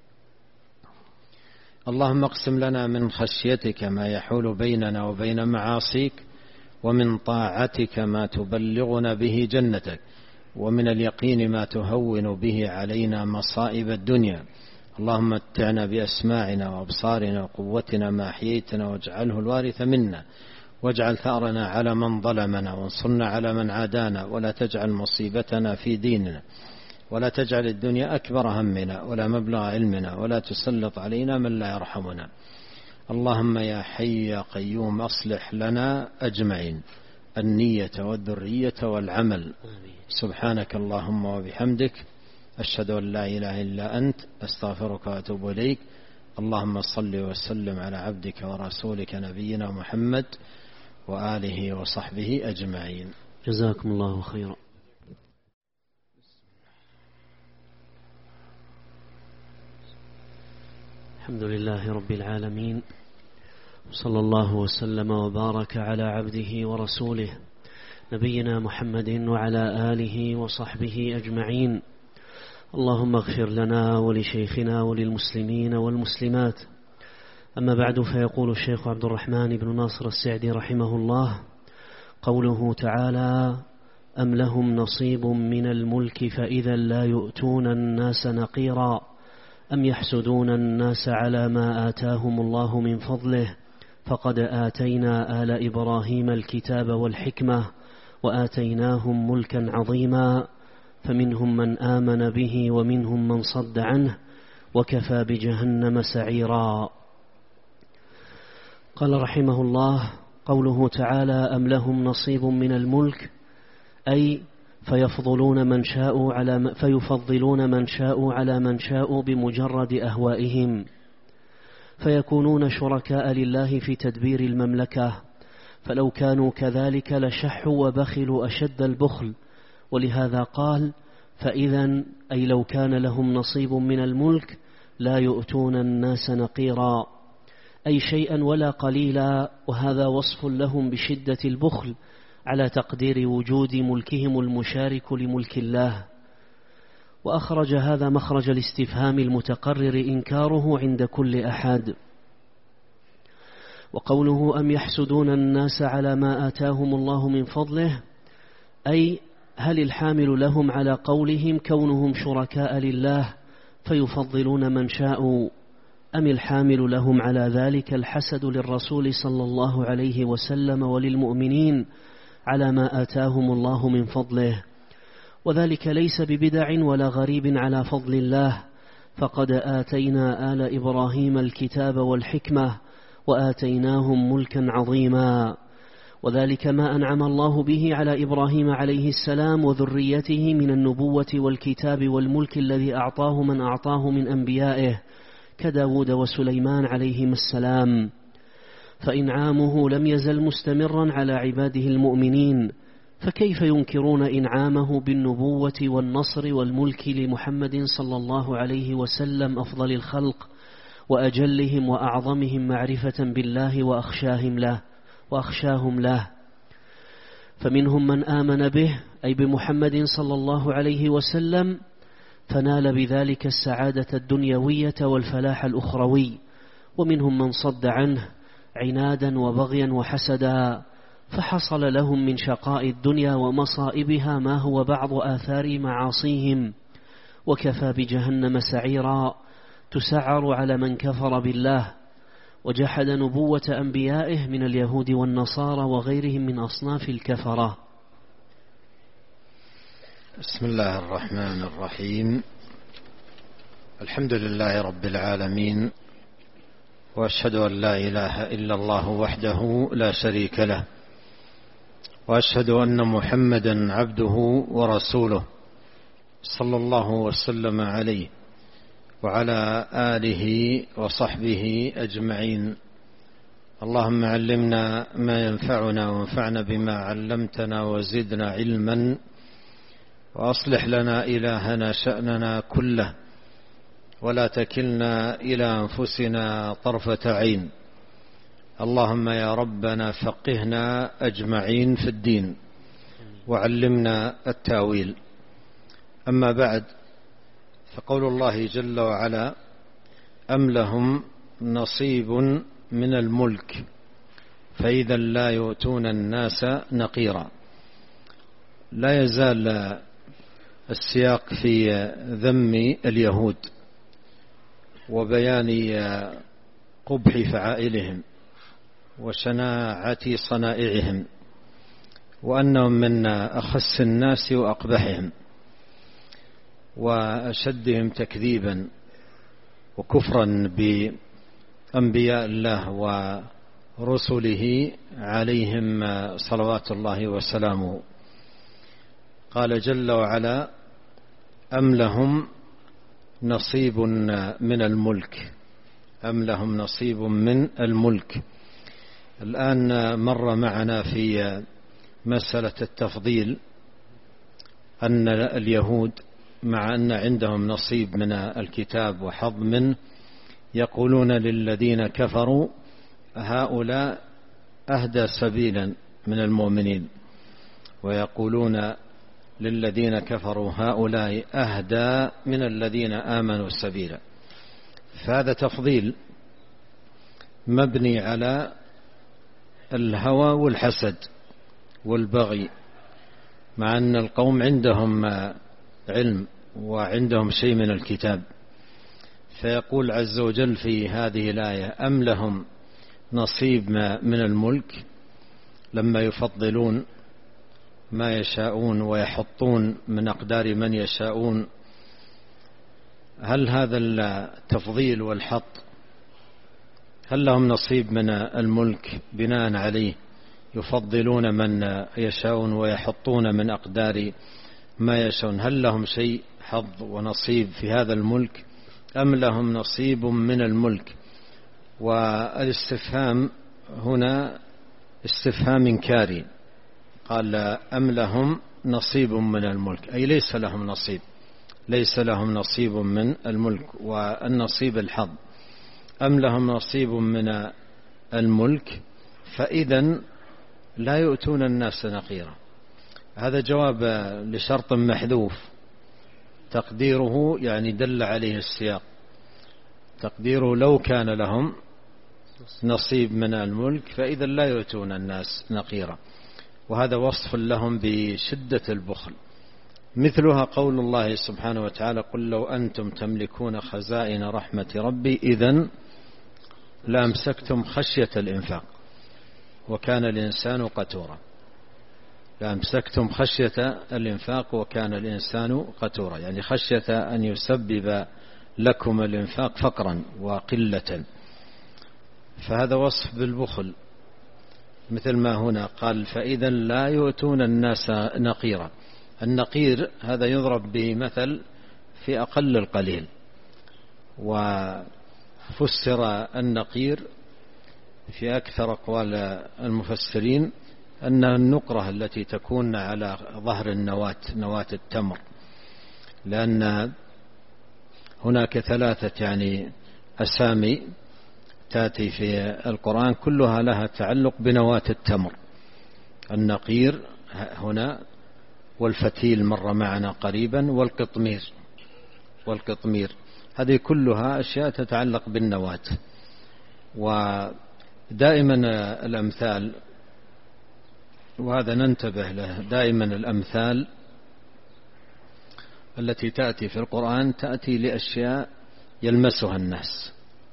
اللهم اقسم لنا من خشيتك ما يحول بيننا وبين معاصيك، ومن طاعتك ما تبلغنا به جنتك، ومن اليقين ما تهون به علينا مصائب الدنيا. اللهم متعنا بأسماعنا وأبصارنا وقوتنا ما أحييتنا، واجعله الوارث منا، واجعل ثأرنا على من ظلمنا، وانصرنا على من عادانا، ولا تجعل مصيبتنا في ديننا، ولا تجعل الدنيا أكبر همنا ولا مبلغ علمنا، ولا تسلط علينا من لا يرحمنا. اللهم يا حي يا قيوم أصلح لنا أجمعين النية والذرية والعمل. سبحانك اللهم وبحمدك، أشهد أن لا إله إلا أنت، أستغفرك وأتوب إليك. اللهم صل وسلم على عبدك ورسولك نبينا محمد وآله وصحبه أجمعين. جزاكم الله خيرا. الحمد لله رب العالمين، وصلى الله وسلم وبارك على عبده ورسوله نبينا محمد وعلى آله وصحبه أجمعين. اللهم اغفر لنا ولشيخنا وللمسلمين والمسلمات. أما بعد، فيقول الشيخ عبد الرحمن بن ناصر السعدي رحمه الله: قوله تعالى: أم لهم نصيب من الملك فإذا لا يؤتون الناس نقيرا، أم يحسدون الناس على ما آتاهم الله من فضله فقد آتينا آل إبراهيم الكتاب والحكمة وآتيناهم ملكا عظيما فمنهم من آمن به ومنهم من صد عنه وكفى بجهنم سعيرا. قال رحمه الله: قوله تعالى: أم لهم نصيب من الملك، أي فيفضلون من شاءوا على من شاءوا بمجرد أهوائهم، فيكونون شركاء لله في تدبير المملكة، فلو كانوا كذلك لشحوا وبخلوا أشد البخل. ولهذا قال: فإذا أي لو كان لهم نصيب من الملك لا يؤتون الناس نقيرا، أي شيئا ولا قليلا، وهذا وصف لهم بشدة البخل على تقدير وجود ملكهم المشارك لملك الله. وأخرج هذا مخرج الاستفهام المتقرر إنكاره عند كل أحد. وقوله: أم يحسدون الناس على ما آتاهم الله من فضله، أي هل الحامل لهم على قولهم كونهم شركاء لله فيفضلون من شاءوا، أم الحامل لهم على ذلك الحسد للرسول صلى الله عليه وسلم وللمؤمنين على ما آتاهم الله من فضله؟ وذلك ليس ببدع ولا غريب على فضل الله، فقد آتينا آل إبراهيم الكتاب والحكمة وآتيناهم ملكا عظيما، وذلك ما أنعم الله به على إبراهيم عليه السلام وذريته من النبوة والكتاب والملك الذي أعطاه من أعطاه من أنبيائه كداود وسليمان عليهما السلام، فإنعامه لم يزل مستمرا على عباده المؤمنين، فكيف ينكرون إنعامه بالنبوة والنصر والملك لمحمد صلى الله عليه وسلم أفضل الخلق وأجلهم وأعظمهم معرفة بالله وأخشاهم له. فمنهم من آمن به أي بمحمد صلى الله عليه وسلم فنال بذلك السعادة الدنيوية والفلاح الأخروي، ومنهم من صد عنه عنادا وبغيا وحسدا، فحصل لهم من شقاء الدنيا ومصائبها ما هو بعض آثار معاصيهم، وكفى بجهنم سعيرا تسعر على من كفر بالله وجحد نبوة أنبيائه من اليهود والنصارى وغيرهم من أصناف الكفرة. بسم الله الرحمن الرحيم. الحمد لله رب العالمين، وأشهد أن لا إله إلا الله وحده لا شريك له، وأشهد أن محمدا عبده ورسوله صلى الله وسلم عليه وعلى آله وصحبه أجمعين. اللهم علمنا ما ينفعنا وانفعنا بما علمتنا وزدنا علما، وأصلح لنا إلهنا شأننا كله، ولا تكلنا إلى أنفسنا طرفة عين. اللهم يا ربنا فقهنا أجمعين في الدين وعلمنا التاويل. أما بعد، فقول الله جل وعلا: أم لهم نصيب من الملك فإذا لا يؤتون الناس نقيرا. لا يزال السياق في ذم اليهود وبيان قبح فعائلهم وشناعة صنائعهم، وأنهم من أخس الناس وأقبحهم وأشدهم تكذيبا وكفرا بأنبياء الله ورسله عليهم صلوات الله وسلامه. قال جل وعلا: أم لهم نصيب من الملك. أم لهم نصيب من الملك. الآن مر معنا في مسألة التفضيل أن اليهود مع أن عندهم نصيب من الكتاب وحظ منه يقولون للذين كفروا: هؤلاء أهدى سبيلا من المؤمنين، ويقولون للذين كفروا: هؤلاء أهدى من الذين آمنوا سبيلا. فهذا تفضيل مبني على الهوى والحسد والبغي، مع أن القوم عندهم علم وعندهم شيء من الكتاب، فيقول عز وجل في هذه الآية: أم لهم نصيب من الملك، لما يفضلون ما يشاءون ويحطون من أقدار من يشاءون. هل هذا التفضيل والحط هل لهم نصيب من الملك بناء عليه يفضلون من يشاءون ويحطون من أقدار ما يشاءون؟ هل لهم شيء حظ ونصيب في هذا الملك أم لهم نصيب من الملك؟ والاستفهام هنا استفهام إنكاري، قال أم لهم نصيب من الملك، أي ليس لهم نصيب، ليس لهم نصيب من الملك، والنصيب الحظ. أم لهم نصيب من الملك فإذا لا يؤتون الناس نقيرا. هذا جواب لشرط محذوف تقديره يعني دل عليه السياق، تقديره لو كان لهم نصيب من الملك فإذا لا يؤتون الناس نقيرا، وهذا وصف لهم بشدة البخل. مثلها قول الله سبحانه وتعالى: قل لو أنتم تملكون خزائن رحمة ربي إذن لأمسكتم خشية الإنفاق وكان الإنسان قتورا. لأمسكتم خشية الإنفاق وكان الإنسان قتورا، يعني خشية أن يسبب لكم الإنفاق فقرا وقلة، فهذا وصف بالبخل. مثل ما هنا قال: فإذا لا يؤتون الناس نقيرا. النقير هذا يضرب به مثل في أقل القليل، وفسر النقير في أكثر أقوال المفسرين أنها النقرة التي تكون على ظهر النواة، نواة التمر، لأن هناك ثلاثة يعني أسامي تأتي في القرآن كلها لها تعلق بنواة التمر: النقير هنا، والفتيل مر معنا قريبا، والقطمير. هذه كلها أشياء تتعلق بالنواة. ودائما الأمثال، وهذا ننتبه له، دائما الأمثال التي تأتي في القرآن تأتي لأشياء يلمسها الناس،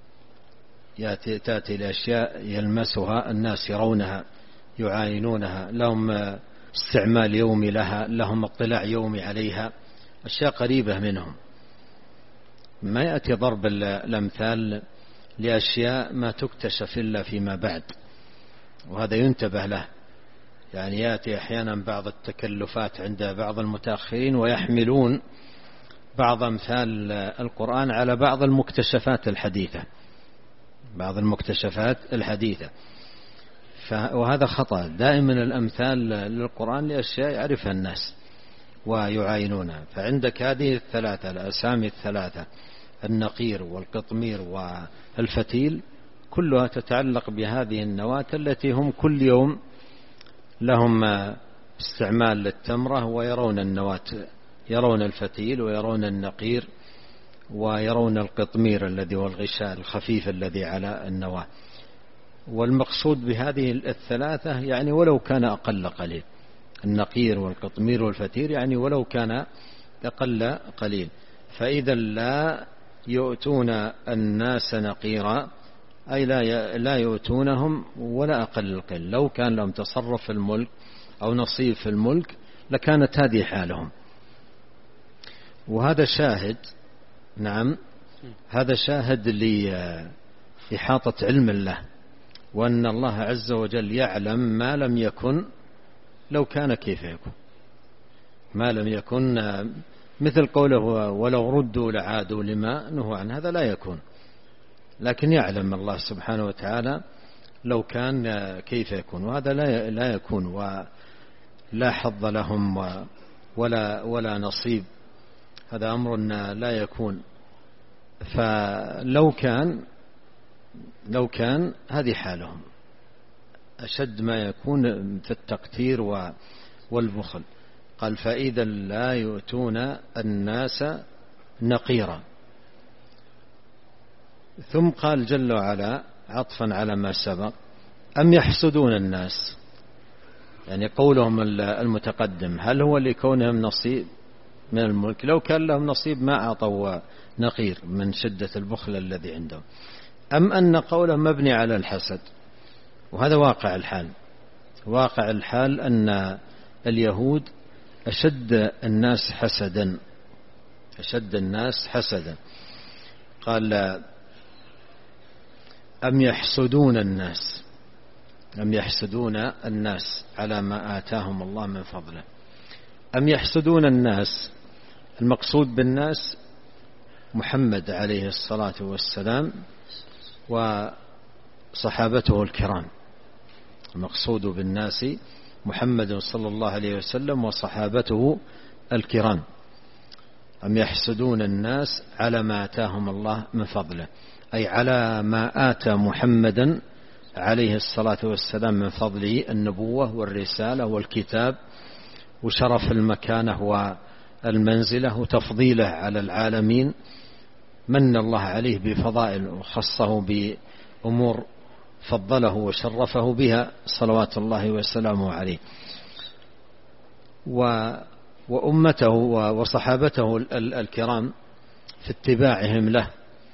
تأتي لأشياء يلمسها الناس، يرونها يعاينونها، لهم استعمال يومي لها، لهم اطلاع يومي عليها، أشياء قريبة منهم. ما يأتي ضرب الأمثال لأشياء ما تكتشف إلا فيما بعد، وهذا ينتبه له. يعني يأتي أحيانا بعض التكلفات عند بعض المتأخرين ويحملون بعض أمثال القرآن على بعض المكتشفات الحديثة، وهذا خطأ. دائما الأمثال للقرآن لأشياء يعرفها الناس ويعاينونها. فعندك هذه الثلاثة، الأسامي الثلاثة: النقير والقطمير والفتيل، كلها تتعلق بهذه النواة التي هم كل يوم لهم استعمال للتمرة، ويرون النواة، يرون الفتيل ويرون النقير ويرون القطمير الذي هو الغشاء الخفيف الذي على النواة. والمقصود بهذه الثلاثة يعني ولو كان أقل قليل، النقير والقطمير والفتير، يعني ولو كان أقل قليل. فإذا لا يؤتون الناس نقيرا، أي لا يؤتونهم ولا أقل القليل. لو كان لهم تصرف في الملك أو نصيب في الملك لكانت هذه حالهم. وهذا شاهد، نعم، هذا شاهد لإحاطة علم الله، وأن الله عز وجل يعلم ما لم يكن لو كان كيف يكون، ما لم يكن، مثل قوله: ولو ردوا لعادوا لما نهوا عنه. هذا لا يكون، لكن يعلم الله سبحانه وتعالى لو كان كيف يكون، وهذا لا يكون، ولا حظ لهم ولا نصيب، هذا أمر لا يكون. فلو كان هذه حالهم أشد ما يكون في التقتير والبخل. قال: فإذا لا يؤتون الناس نقيرا. ثم قال جل وعلا عطفا على ما سبق: أم يحسدون الناس، يعني قولهم المتقدم هل هو لكونهم نصيب من الملك، لو كان لهم نصيب ما أعطوا نقير من شدة البخل الذي عندهم. أم أن قوله مبني على الحسد، وهذا واقع الحال. واقع الحال أن اليهود أشد الناس حسدا، أشد الناس حسدا. قال أم يحسدون الناس، أم يحسدون الناس على ما آتاهم الله من فضله. أم يحسدون الناس، المقصود بالناس محمد عليه الصلاة والسلام وصحابته الكرام. المقصود بالناس محمد صلى الله عليه وسلم وصحابته الكرام. أم يحسدون الناس على ما آتاهم الله من فضله، أي على ما آتى محمدا عليه الصلاة والسلام من فضله، النبوة والرسالة والكتاب وشرف المكانة والمنزلة وتفضيله على العالمين. من الله عليه بفضائل وخصه بأمور فضله وشرفه بها صلوات الله وسلامه عليه، وأمته وصحابته الكرام في اتباعهم له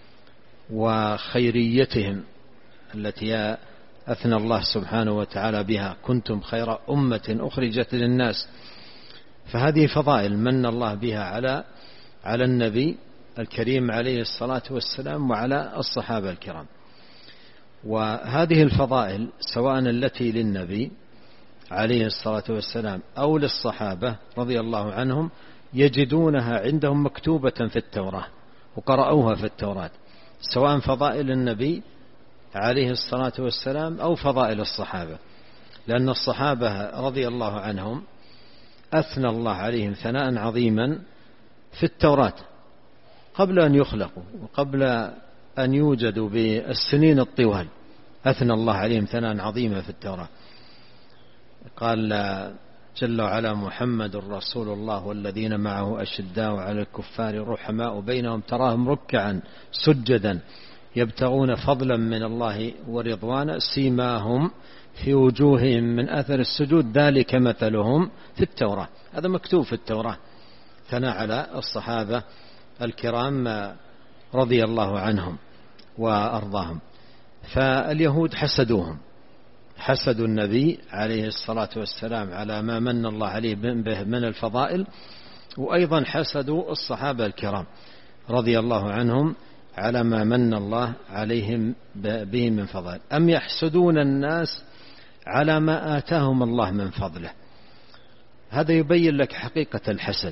وخيريتهم التي أثنى الله سبحانه وتعالى بها: كنتم خير أمة أخرجت للناس. فهذه فضائل من الله بها على النبي الكريم عليه الصلاة والسلام وعلى الصحابة الكرام. وهذه الفضائل سواء التي للنبي عليه الصلاة والسلام أو للصحابة رضي الله عنهم يجدونها عندهم مكتوبة في التوراة وقرأوها في التوراة، سواء فضائل النبي عليه الصلاة والسلام أو فضائل الصحابة، لأن الصحابة رضي الله عنهم أثنى الله عليهم ثناء عظيما في التوراة قبل أن يخلقوا وقبل أن يوجدوا بالسنين الطوال. أثنى الله عليهم ثناء عظيما في التوراة. قال جل وعلا: محمد رسول الله والذين معه أشداء على الكفار رحماء بينهم تراهم ركعا سجدا يبتغون فضلا من الله ورضوانا سيماهم في وجوههم من أثر السجود ذلك مثلهم في التوراة. هذا مكتوب في التوراة، ثناء على الصحابة الكرام رضي الله عنهم وأرضاهم. فاليهود حسدوهم، حسدوا النبي عليه الصلاة والسلام على ما من الله عليه به من الفضائل، وأيضا حسدوا الصحابة الكرام رضي الله عنهم على ما من الله عليهم به من فضائل. أم يحسدون الناس على ما آتاهم الله من فضله. هذا يبين لك حقيقة الحسد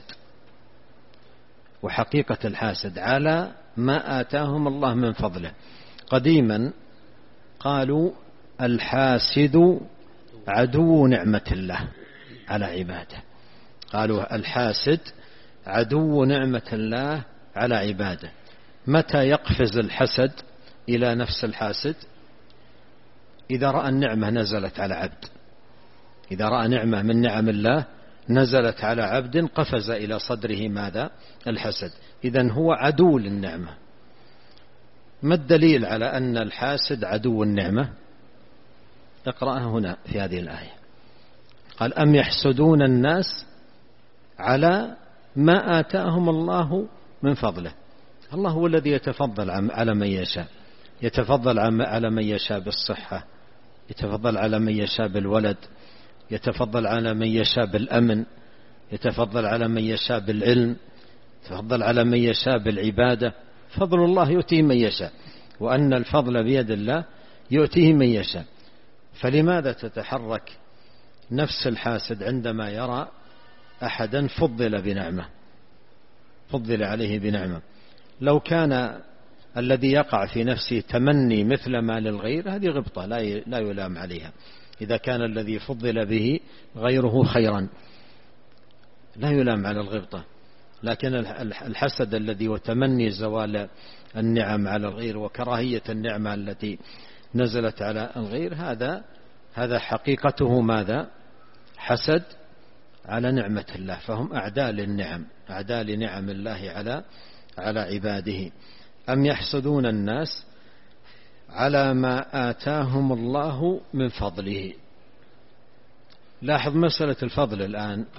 وحقيقة الحاسد على ما آتاهم الله من فضله. قديما قالوا الحاسد عدو نعمة الله على عباده، قالوا الحاسد عدو نعمة الله على عباده. متى يقفز الحسد إلى نفس الحاسد؟ إذا رأى النعمة نزلت على عبد، إذا رأى نعمة من نعم الله نزلت على عبد قفز إلى صدره ماذا؟ الحسد. إذن هو عدو للنعمة. ما الدليل على أن الحاسد عدو النعمة؟ اقرأها هنا في هذه الآية. قال أم يحسدون الناس على ما آتاهم الله من فضله. الله هو الذي يتفضل على من يشاء، يتفضل على من يشاء بالصحة، يتفضل على من يشاء بالولد، يتفضل على من يشاء بالأمن، يتفضل على من يشاء بالعلم، يتفضل على من يشاء بالعبادة. فضل الله يؤتيه من يشاء، وأن الفضل بيد الله يؤتيه من يشاء. فلماذا تتحرك نفس الحاسد عندما يرى أحدا فضل بنعمة، فضل عليه بنعمة؟ لو كان الذي يقع في نفسه تمني مثل ما للغير هذه غبطة لا يلام عليها. إذا كان الذي فضل به غيره خيرا لا يلام على الغبطة، لكن الحسد الذي وتمني زوال النعم على الغير وكراهية النعمة التي نزلت على الغير هذا حقيقته ماذا؟ حسد على نعمة الله. فهم أعداء للنعم، أعداء لنعم الله على عباده. أم يحسدون الناس على ما آتاهم الله من فضله. لاحظ مسألة الفضل الآن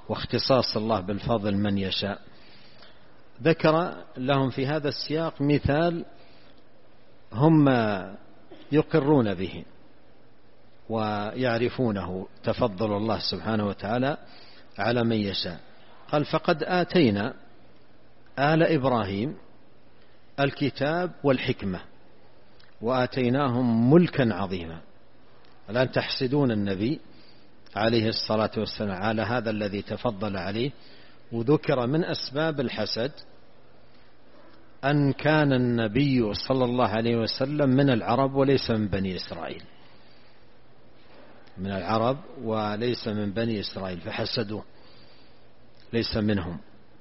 واختصاص الله بالفضل من يشاء. ذكر لهم في هذا السياق مثال هم يقرون به ويعرفونه، تفضل الله سبحانه وتعالى على من يشاء. قال فقد آتينا آل إبراهيم الكتاب والحكمة وآتيناهم ملكا عظيما. الآن تحسدون النبي عليه الصلاة والسلام على هذا الذي تفضل عليه. وذكر من أسباب الحسد أن كان النبي صلى الله عليه وسلم من العرب وليس من بني إسرائيل، من العرب وليس من بني إسرائيل، فحسدوه، ليس منهم،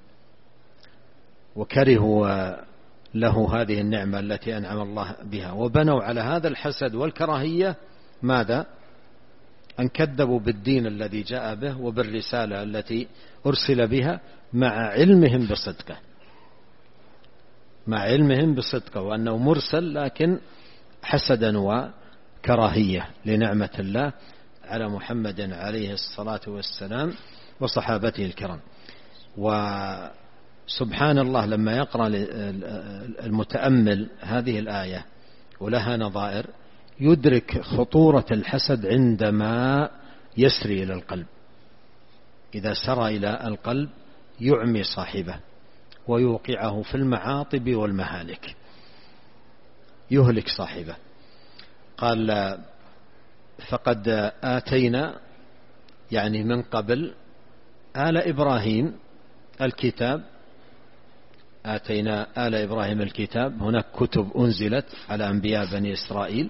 وكرهوا له هذه النعمة التي أنعم الله بها، وبنوا على هذا الحسد والكراهية ماذا؟ أن كذبوا بالدين الذي جاء به وبالرسالة التي أرسل بها مع علمهم بصدقه، مع علمهم بصدقه وأنه مرسل، لكن حسدا وكراهية لنعمة الله على محمد عليه الصلاة والسلام وصحابته الكرام. وسبحان الله لما يقرأ المتأمل هذه الآية ولها نظائر يدرك خطورة الحسد عندما يسري إلى القلب. إذا سرى إلى القلب يعمي صاحبه ويوقعه في المعاطب والمهالك، يهلك صاحبه. قال فقد آتينا يعني من قبل آل إبراهيم الكتاب، آتينا آل إبراهيم الكتاب، هناك كتب أنزلت على أنبياء بني إسرائيل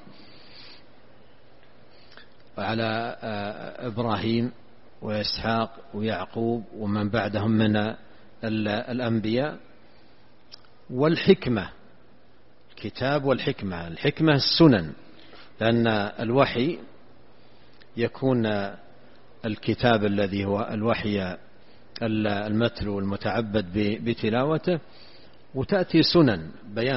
وعلى إبراهيم وإسحاق ويعقوب ومن بعدهم من الأنبياء، والحكمة، الكتاب والحكمة. الحكمة السنن، لأن الوحي يكون الكتاب الذي هو الوحي المتلو المتعبد بتلاوته، وتأتي سنن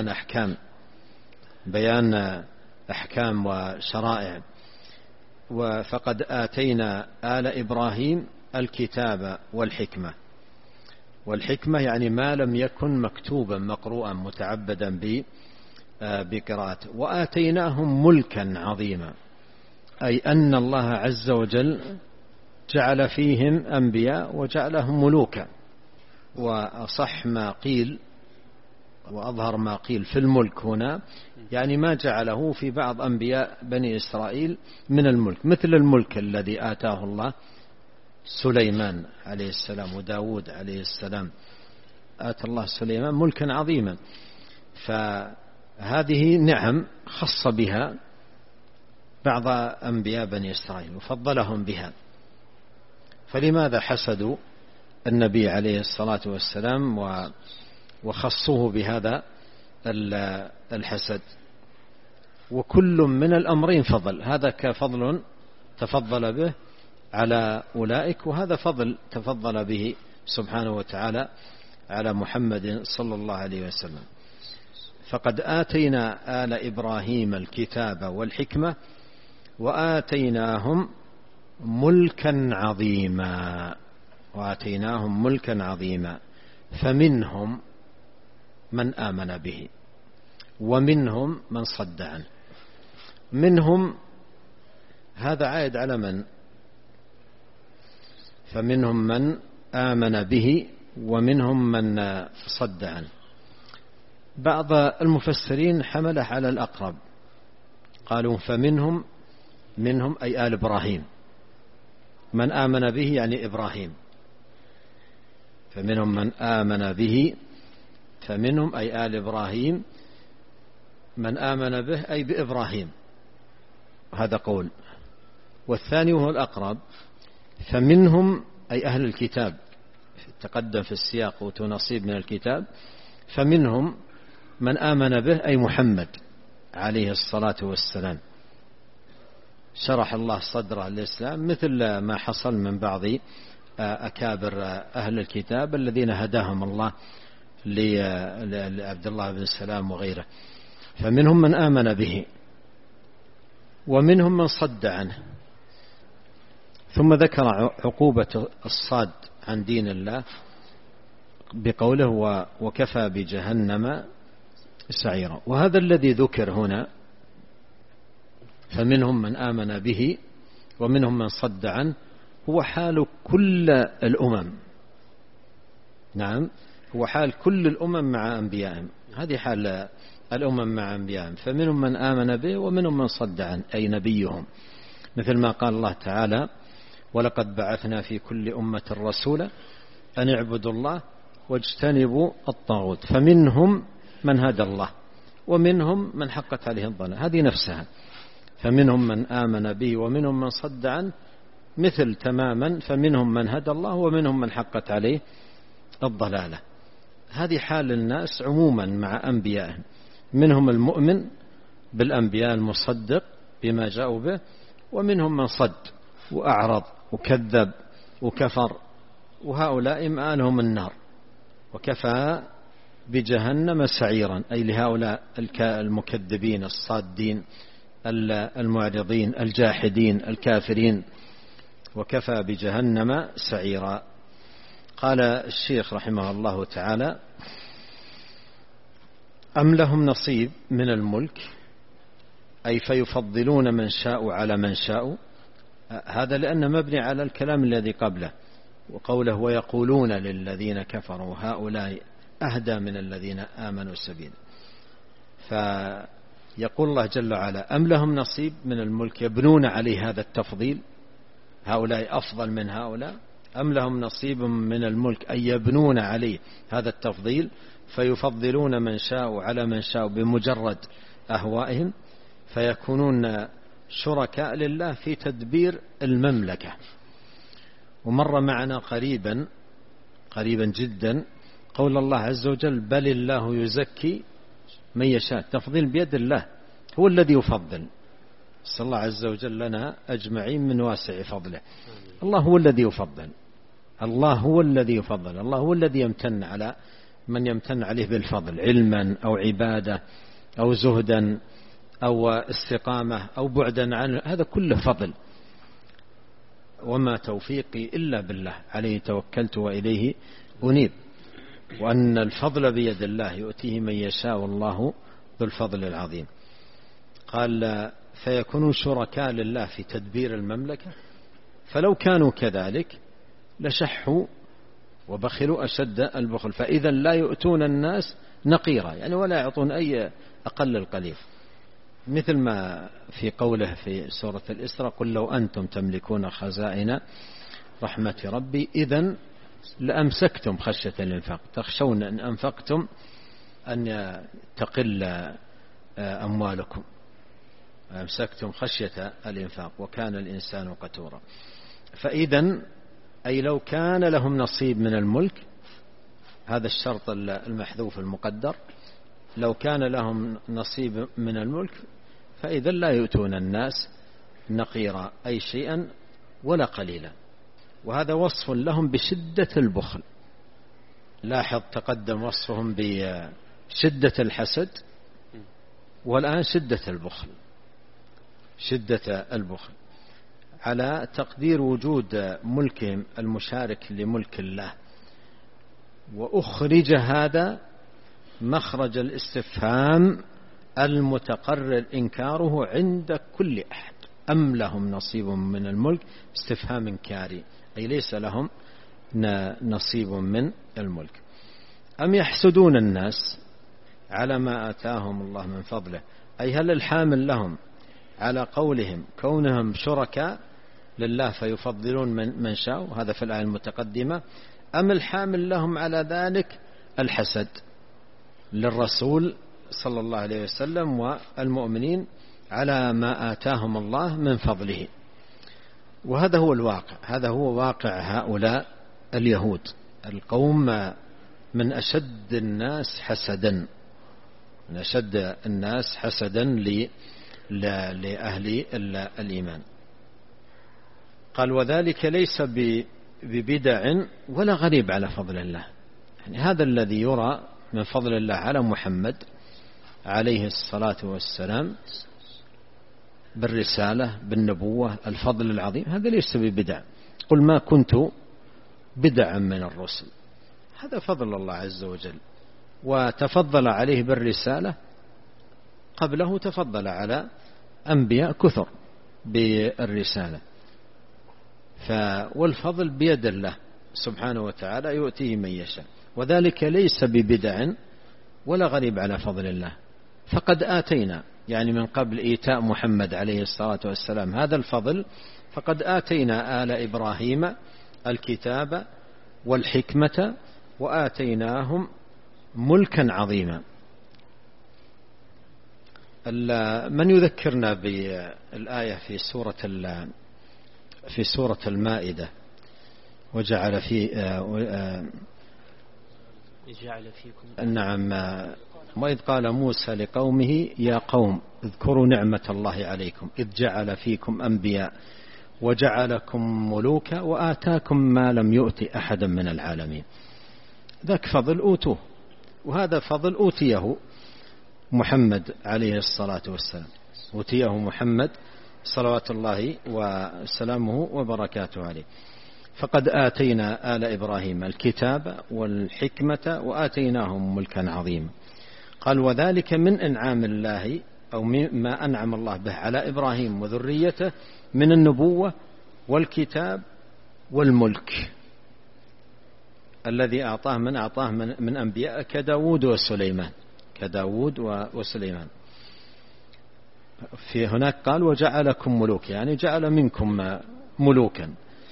بيان أحكام وشرائع. فقد آتينا آل إبراهيم الكتاب والحكمة، والحكمة يعني ما لم يكن مكتوبا مقروءا متعبدا بقراءته. وآتيناهم ملكا عظيما، أي أن الله عز وجل جعل فيهم أنبياء وجعلهم ملوكا. وأصح ما قيل وأظهر ما قيل في الملك هنا يعني ما جعله في بعض أنبياء بني إسرائيل من الملك، مثل الملك الذي آتاه الله سليمان عليه السلام وداود عليه السلام. آتى الله سليمان ملكا عظيما، فهذه نعم خص بها بعض أنبياء بني إسرائيل وفضلهم بها. فلماذا حسدوا النبي عليه الصلاة والسلام وخصوه بهذا الحسد؟ وكل من الأمرين فضل، هذا كفضل تفضل به على أولئك، وهذا فضل تفضل به سبحانه وتعالى على محمد صلى الله عليه وسلم. فقد آتينا آل إبراهيم الكتاب والحكمة وآتيناهم ملكا عظيما، وآتيناهم ملكا عظيما. فمنهم من آمن به ومنهم من صد عنه. منهم هذا عائد على من؟ فمنهم من آمن به ومنهم من صد عنه. بعض المفسرين حمله على الأقرب، قالوا فمنهم أي آل إبراهيم، من آمن به يعني إبراهيم. فمنهم من آمن به، فمنهم أي آل إبراهيم، من آمن به أي بإبراهيم، هذا قول. والثاني وهو الأقرب، فمنهم أي أهل الكتاب، تقدم في السياق أوتوا نصيب من الكتاب. فمنهم من آمن به أي محمد عليه الصلاة والسلام، شرح الله صدره للإسلام، مثل ما حصل من بعض أكابر أهل الكتاب الذين هداهم الله لعبد الله بن السلام وغيره. فمنهم من آمن به ومنهم من صد عنه. ثم ذكر عقوبة الصاد عن دين الله بقوله وكفى بجهنم سعيرا. وهذا الذي ذكر هنا فمنهم من آمن به ومنهم من صد عنه هو حال كل الأمم. نعم، هو حال كل الأمم مع أنبيائهم. هذه حال الأمم مع أنبيائهم، فمنهم من آمن به ومنهم من صد عنه أي نبيهم، مثل ما قال الله تعالى ولقد بعثنا في كل أمة رسولا أن اعبدوا الله واجتنبوا الطاغوت، فمنهم من هدى الله ومنهم من حقت عليه الضلالة. هذه نفسها، فمنهم من آمن به ومنهم من صد عنه، مثل تماما فمنهم من هدى الله ومنهم من حقت عليه الضلالة. هذه حال الناس عموما مع أنبيائهم، منهم المؤمن بالأنبياء المصدق بما جاءوا به، ومنهم من صد وأعرض وكذب وكفر، وهؤلاء مآلهم النار. وكفى بجهنم سعيرا أي لهؤلاء المكذبين الصادين المعرضين الجاحدين الكافرين، وكفى بجهنم سعيرا. قال الشيخ رحمه الله تعالى أم لهم نصيب من الملك أي فيفضلون من شاء على من شاء. هذا لأن مبني على الكلام الذي قبله، وقوله ويقولون للذين كفروا هؤلاء أهدى من الذين آمنوا سبيلا. فيقول الله جل وعلا أم لهم نصيب من الملك، يبنون عليه هذا التفضيل، هؤلاء أفضل من هؤلاء. أم لهم نصيب من الملك أي يبنون عليه هذا التفضيل، فيفضلون من شاء على من شاء بمجرد أهوائهم، فيكونون شركاء لله في تدبير المملكة. ومر معنا قريبا جدا قول الله عز وجل بل الله يزكي من يشاء. التفضيل بيد الله، هو الذي يفضل. صلى الله عز وجل لنا أجمعين من واسع فضله. الله هو الذي يفضل، الله هو الذي يفضل، الله هو الذي يمتن على من يمتن عليه بالفضل، علما أو عبادة أو زهدا أو استقامة أو بعدا عنه، هذا كله فضل. وما توفيقي إلا بالله عليه توكلت وإليه أنيب. وأن الفضل بيد الله يؤتيه من يشاء والله ذو الفضل العظيم. قال فيكونوا شركاء لله في تدبير المملكة، فلو كانوا كذلك لشحوا وبخلوا أشد البخل، فإذا لا يؤتون الناس نقيرا، يعني ولا يعطون أي أقل القليل، مثل ما في قوله في سورة الإسراء قل لو أنتم تملكون خزائن رحمة ربي إذن لأمسكتم خشية الإنفاق، تخشون أن أنفقتم أن تقل أموالكم، أمسكتم خشية الإنفاق وكان الإنسان قتورا. فإذن أي لو كان لهم نصيب من الملك، هذا الشرط المحذوف المقدر، لو كان لهم نصيب من الملك فإذا لا يؤتون الناس نقيرا أي شيئا ولا قليلا. وهذا وصف لهم بشدة البخل. لاحظ تقدم وصفهم بشدة الحسد، والآن شدة البخل، شدة البخل، على تقدير وجود ملكهم المشارك لملك الله. وأخرج هذا مخرج الاستفهام المتقرر إنكاره عند كل أحد. أم لهم نصيب من الملك استفهام إنكاري، أي ليس لهم نصيب من الملك. أم يحسدون الناس على ما آتاهم الله من فضله، أي هل الحامل لهم على قولهم كونهم شركاء لله فيفضلون من شاء، هذا في الآية المتقدمة، أم الحامل لهم على ذلك الحسد للرسول صلى الله عليه وسلم والمؤمنين على ما آتاهم الله من فضله. وهذا هو الواقع، هذا هو واقع هؤلاء اليهود، القوم من أشد الناس حسدا، من أشد الناس حسدا لأهل الإيمان. قال وذلك ليس ببدع ولا غريب على فضل الله. يعني هذا الذي يرى من فضل الله على محمد عليه الصلاة والسلام بالرسالة بالنبوة الفضل العظيم، هذا ليس ببدع. قل ما كنت بدعا من الرسل. هذا فضل الله عز وجل، وتفضل عليه بالرسالة. قبله تفضل على أنبياء كثر بالرسالة. والفضل بيد الله سبحانه وتعالى يؤتيه من يشاء، وذلك ليس ببدع ولا غريب على فضل الله. فقد آتينا، يعني من قبل إيتاء محمد عليه الصلاة والسلام هذا الفضل، فقد آتينا آل إبراهيم الكتاب والحكمة وآتيناهم ملكا عظيما. من يذكرنا بالآية في سورة المائدة، وجعل فيكم نعم، وإذ قال موسى لقومه يا قوم اذكروا نعمة الله عليكم إذ جعل فيكم أنبياء وجعلكم ملوكا وآتاكم ما لم يؤت أحدا من العالمين. ذاك فضل أوتوه، وهذا فضل أوتيه محمد عليه الصلاة والسلام، أوتيه محمد صلوات الله وسلامه وبركاته عليه. فقد آتينا آل إبراهيم الكتاب والحكمة وآتيناهم ملكا عظيما. قال وذلك من إنعام الله، أو ما أنعم الله به على إبراهيم وذريته من النبوة والكتاب والملك الذي أعطاه من أنبياء كداود وسليمان. في هناك قال وجعلكم ملوك، يعني جعل منكم ملوكا.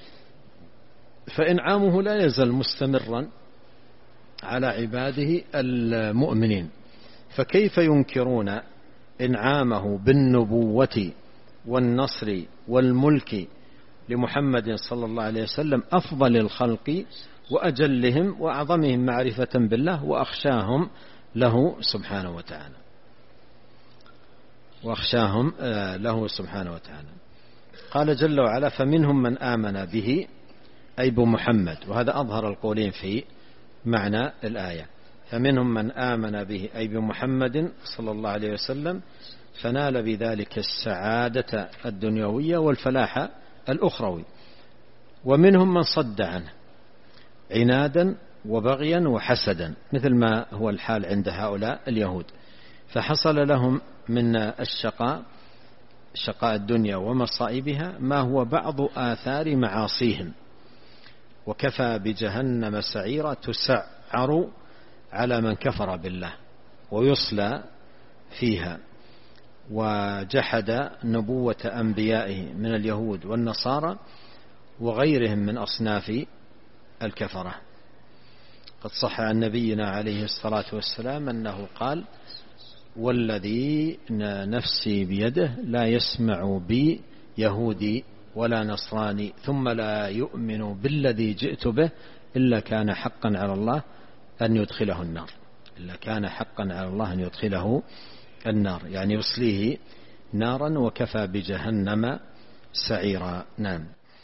فإنعامه لا يزال مستمرا على عباده المؤمنين، فكيف ينكرون إنعامه بالنبوة والنصر والملك لمحمد صلى الله عليه وسلم أفضل الخلق وأجلهم وأعظمهم معرفة بالله وأخشاهم له سبحانه وتعالى. قال جل وعلا فمنهم من آمن به أي بمحمد، وهذا أظهر القولين في معنى الآية. فمنهم من آمن به أي بمحمد صلى الله عليه وسلم فنال بذلك السعادة الدنيوية والفلاح الأخروي، ومنهم من صد عنه عنادا وبغيا وحسدا، مثل ما هو الحال عند هؤلاء اليهود، فحصل لهم من شقاء الدنيا ومصائبها ما هو بعض آثار معاصيهم، وكفى بجهنم سعيرا تسعر على من كفر بالله ويصلى فيها وجحد نبوة أنبيائه من اليهود والنصارى وغيرهم من أصناف الكفرة. قد صح عن نبينا عليه الصلاة والسلام أنه قال والذي نفسي بيده لا يسمع بي يهودي ولا نصراني ثم لا يؤمن بالذي جئت به إلا كان حقا على الله أن يدخله النار، يعني يصليه نارا وكفى بجهنم سعيرا. نعم.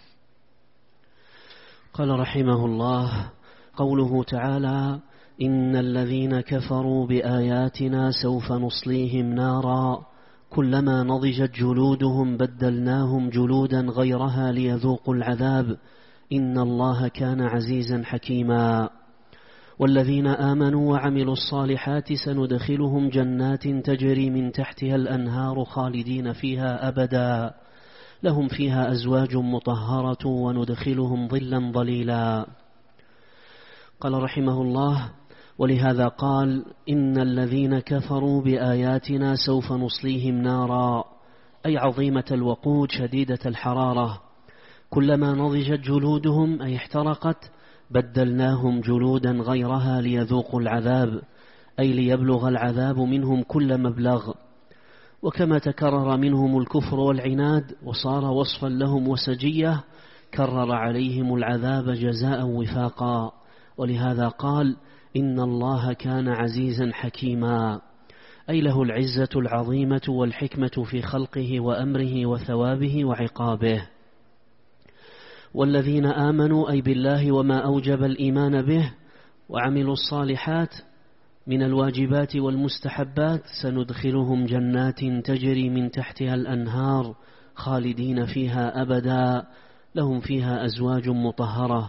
قال رحمه الله قوله تعالى إن الذين كفروا بآياتنا سوف نصليهم نارا كلما نضجت جلودهم بدلناهم جلودا غيرها ليذوقوا العذاب إن الله كان عزيزا حكيما. والذين آمنوا وعملوا الصالحات سندخلهم جنات تجري من تحتها الأنهار خالدين فيها أبدا لهم فيها أزواج مطهرة وندخلهم ظلا ظليلا. قال رحمه الله ولهذا قال إن الذين كفروا بآياتنا سوف نصليهم نارا أي عظيمة الوقود شديدة الحرارة، كلما نضجت جلودهم أي احترقت بدلناهم جلودا غيرها ليذوقوا العذاب أي ليبلغ العذاب منهم كل مبلغ. وكما تكرر منهم الكفر والعناد وصار وصفا لهم وسجية كرر عليهم العذاب جزاء وفاقا، ولهذا قال إن الله كان عزيزا حكيما أي له العزة العظيمة والحكمة في خلقه وأمره وثوابه وعقابه. والذين آمنوا أي بالله وما أوجب الإيمان به وعملوا الصالحات من الواجبات والمستحبات سندخلهم جنات تجري من تحتها الأنهار خالدين فيها أبدا لهم فيها أزواج مطهرة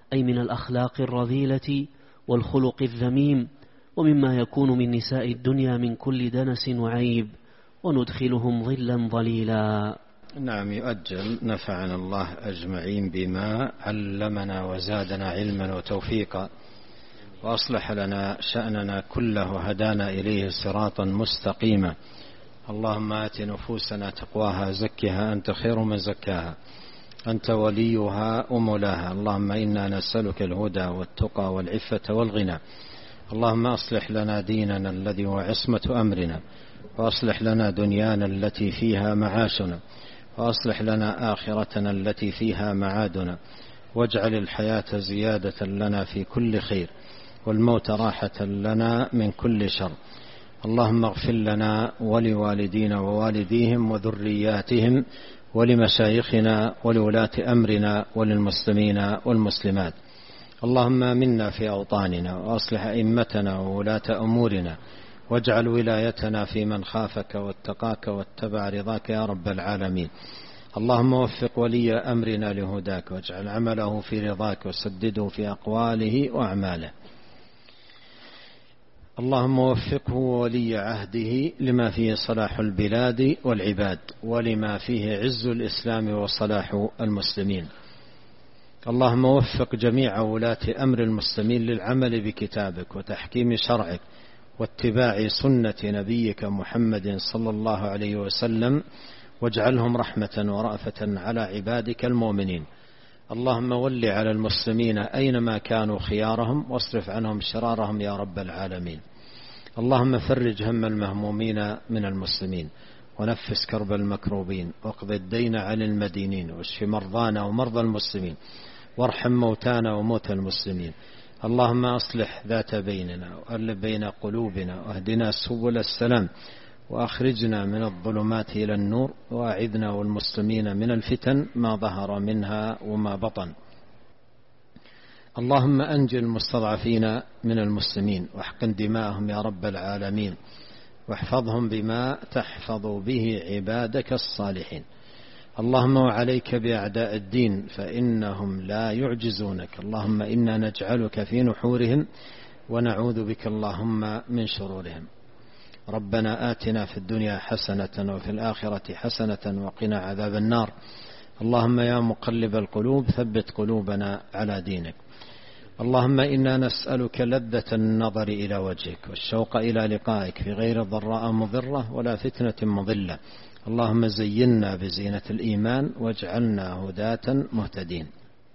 أي من الأخلاق الرذيلة والخلق الذميم، ومما يكون من نساء الدنيا من كل دنس وعيب، وندخلهم ظلا ظليلا. نعم، يؤجل. نفعنا الله أجمعين بما علمنا وزادنا علما وتوفيقا، وأصلح لنا شأننا كله وهدانا إليه صراطا مستقيما. اللهم آت نفوسنا تقواها زكها أنت خير من زكاها أنت وليها ومولاها. اللهم إنا نسألك الهدى والتقى والعفة والغنى. اللهم أصلح لنا ديننا الذي هو عصمة أمرنا، وأصلح لنا دنيانا التي فيها معاشنا، وأصلح لنا آخرتنا التي فيها معادنا، واجعل الحياة زيادة لنا في كل خير، والموت راحة لنا من كل شر. اللهم اغفر لنا ولوالدينا ووالديهم وذرياتهم ولمشايخنا ولولاة أمرنا وللمسلمين والمسلمات. اللهم آمنا في أوطاننا، وأصلح أئمتنا وولاة أمورنا، واجعل ولايتنا في من خافك واتقاك واتبع رضاك يا رب العالمين. اللهم وفق ولي أمرنا لهداك، واجعل عمله في رضاك، وسدده في أقواله وأعماله. اللهم وفقه ولي عهده لما فيه صلاح البلاد والعباد، ولما فيه عز الإسلام وصلاح المسلمين. اللهم وفق جميع ولاة أمر المسلمين للعمل بكتابك وتحكيم شرعك واتباع سنة نبيك محمد صلى الله عليه وسلم، واجعلهم رحمة ورأفة على عبادك المؤمنين. اللهم ول على المسلمين أينما كانوا خيارهم، واصرف عنهم شرارهم يا رب العالمين. اللهم فرج هم المهمومين من المسلمين، ونفس كرب المكروبين، واقض الدين عن المدينين، واشف مرضانا ومرضى المسلمين، وارحم موتانا وموتى المسلمين. اللهم أصلح ذات بيننا، وألف بين قلوبنا، واهدنا سبل السلام، وأخرجنا من الظلمات إلى النور، وأعذنا والمسلمين من الفتن ما ظهر منها وما بطن. اللهم أنجِ المستضعفين من المسلمين، واحقن دماءهم يا رب العالمين، واحفظهم بما تحفظ به عبادك الصالحين. اللهم وعليك بأعداء الدين فإنهم لا يعجزونك. اللهم إنا نجعلك في نحورهم، ونعوذ بك اللهم من شرورهم. ربنا آتنا في الدنيا حسنة وفي الآخرة حسنة وقنا عذاب النار. اللهم يا مقلب القلوب ثبت قلوبنا على دينك. اللهم إنا نسألك لذة النظر إلى وجهك، والشوق إلى لقائك في غير ضراء مضرة ولا فتنة مضلة. اللهم زينا بزينة الإيمان، واجعلنا هداة مهتدين.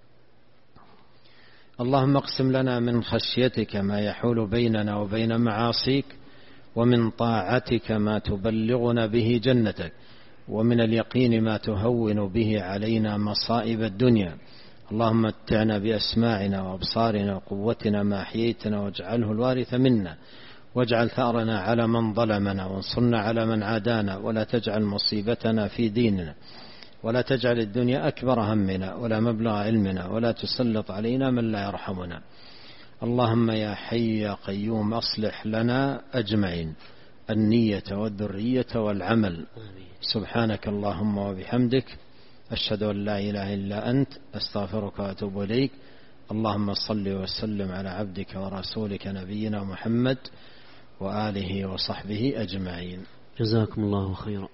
اللهم اقسم لنا من خشيتك ما يحول بيننا وبين معاصيك، ومن طاعتك ما تبلغنا به جنتك، ومن اليقين ما تهون به علينا مصائب الدنيا. اللهم متعنا بأسماعنا وأبصارنا وقوتنا ما أحييتنا، واجعله الوارث منا، واجعل ثأرنا على من ظلمنا، وانصرنا على من عادانا، ولا تجعل مصيبتنا في ديننا، ولا تجعل الدنيا أكبر همنا ولا مبلغ علمنا، ولا تسلط علينا من لا يرحمنا. اللهم يا حي يا قيوم أصلح لنا أجمعين النية والذرية والعمل. سبحانك اللهم وبحمدك، أشهد أن لا إله إلا أنت، أستغفرك وأتوب إليك. اللهم صل وسلم على عبدك ورسولك نبينا محمد وآله وصحبه أجمعين. جزاكم الله خيرا.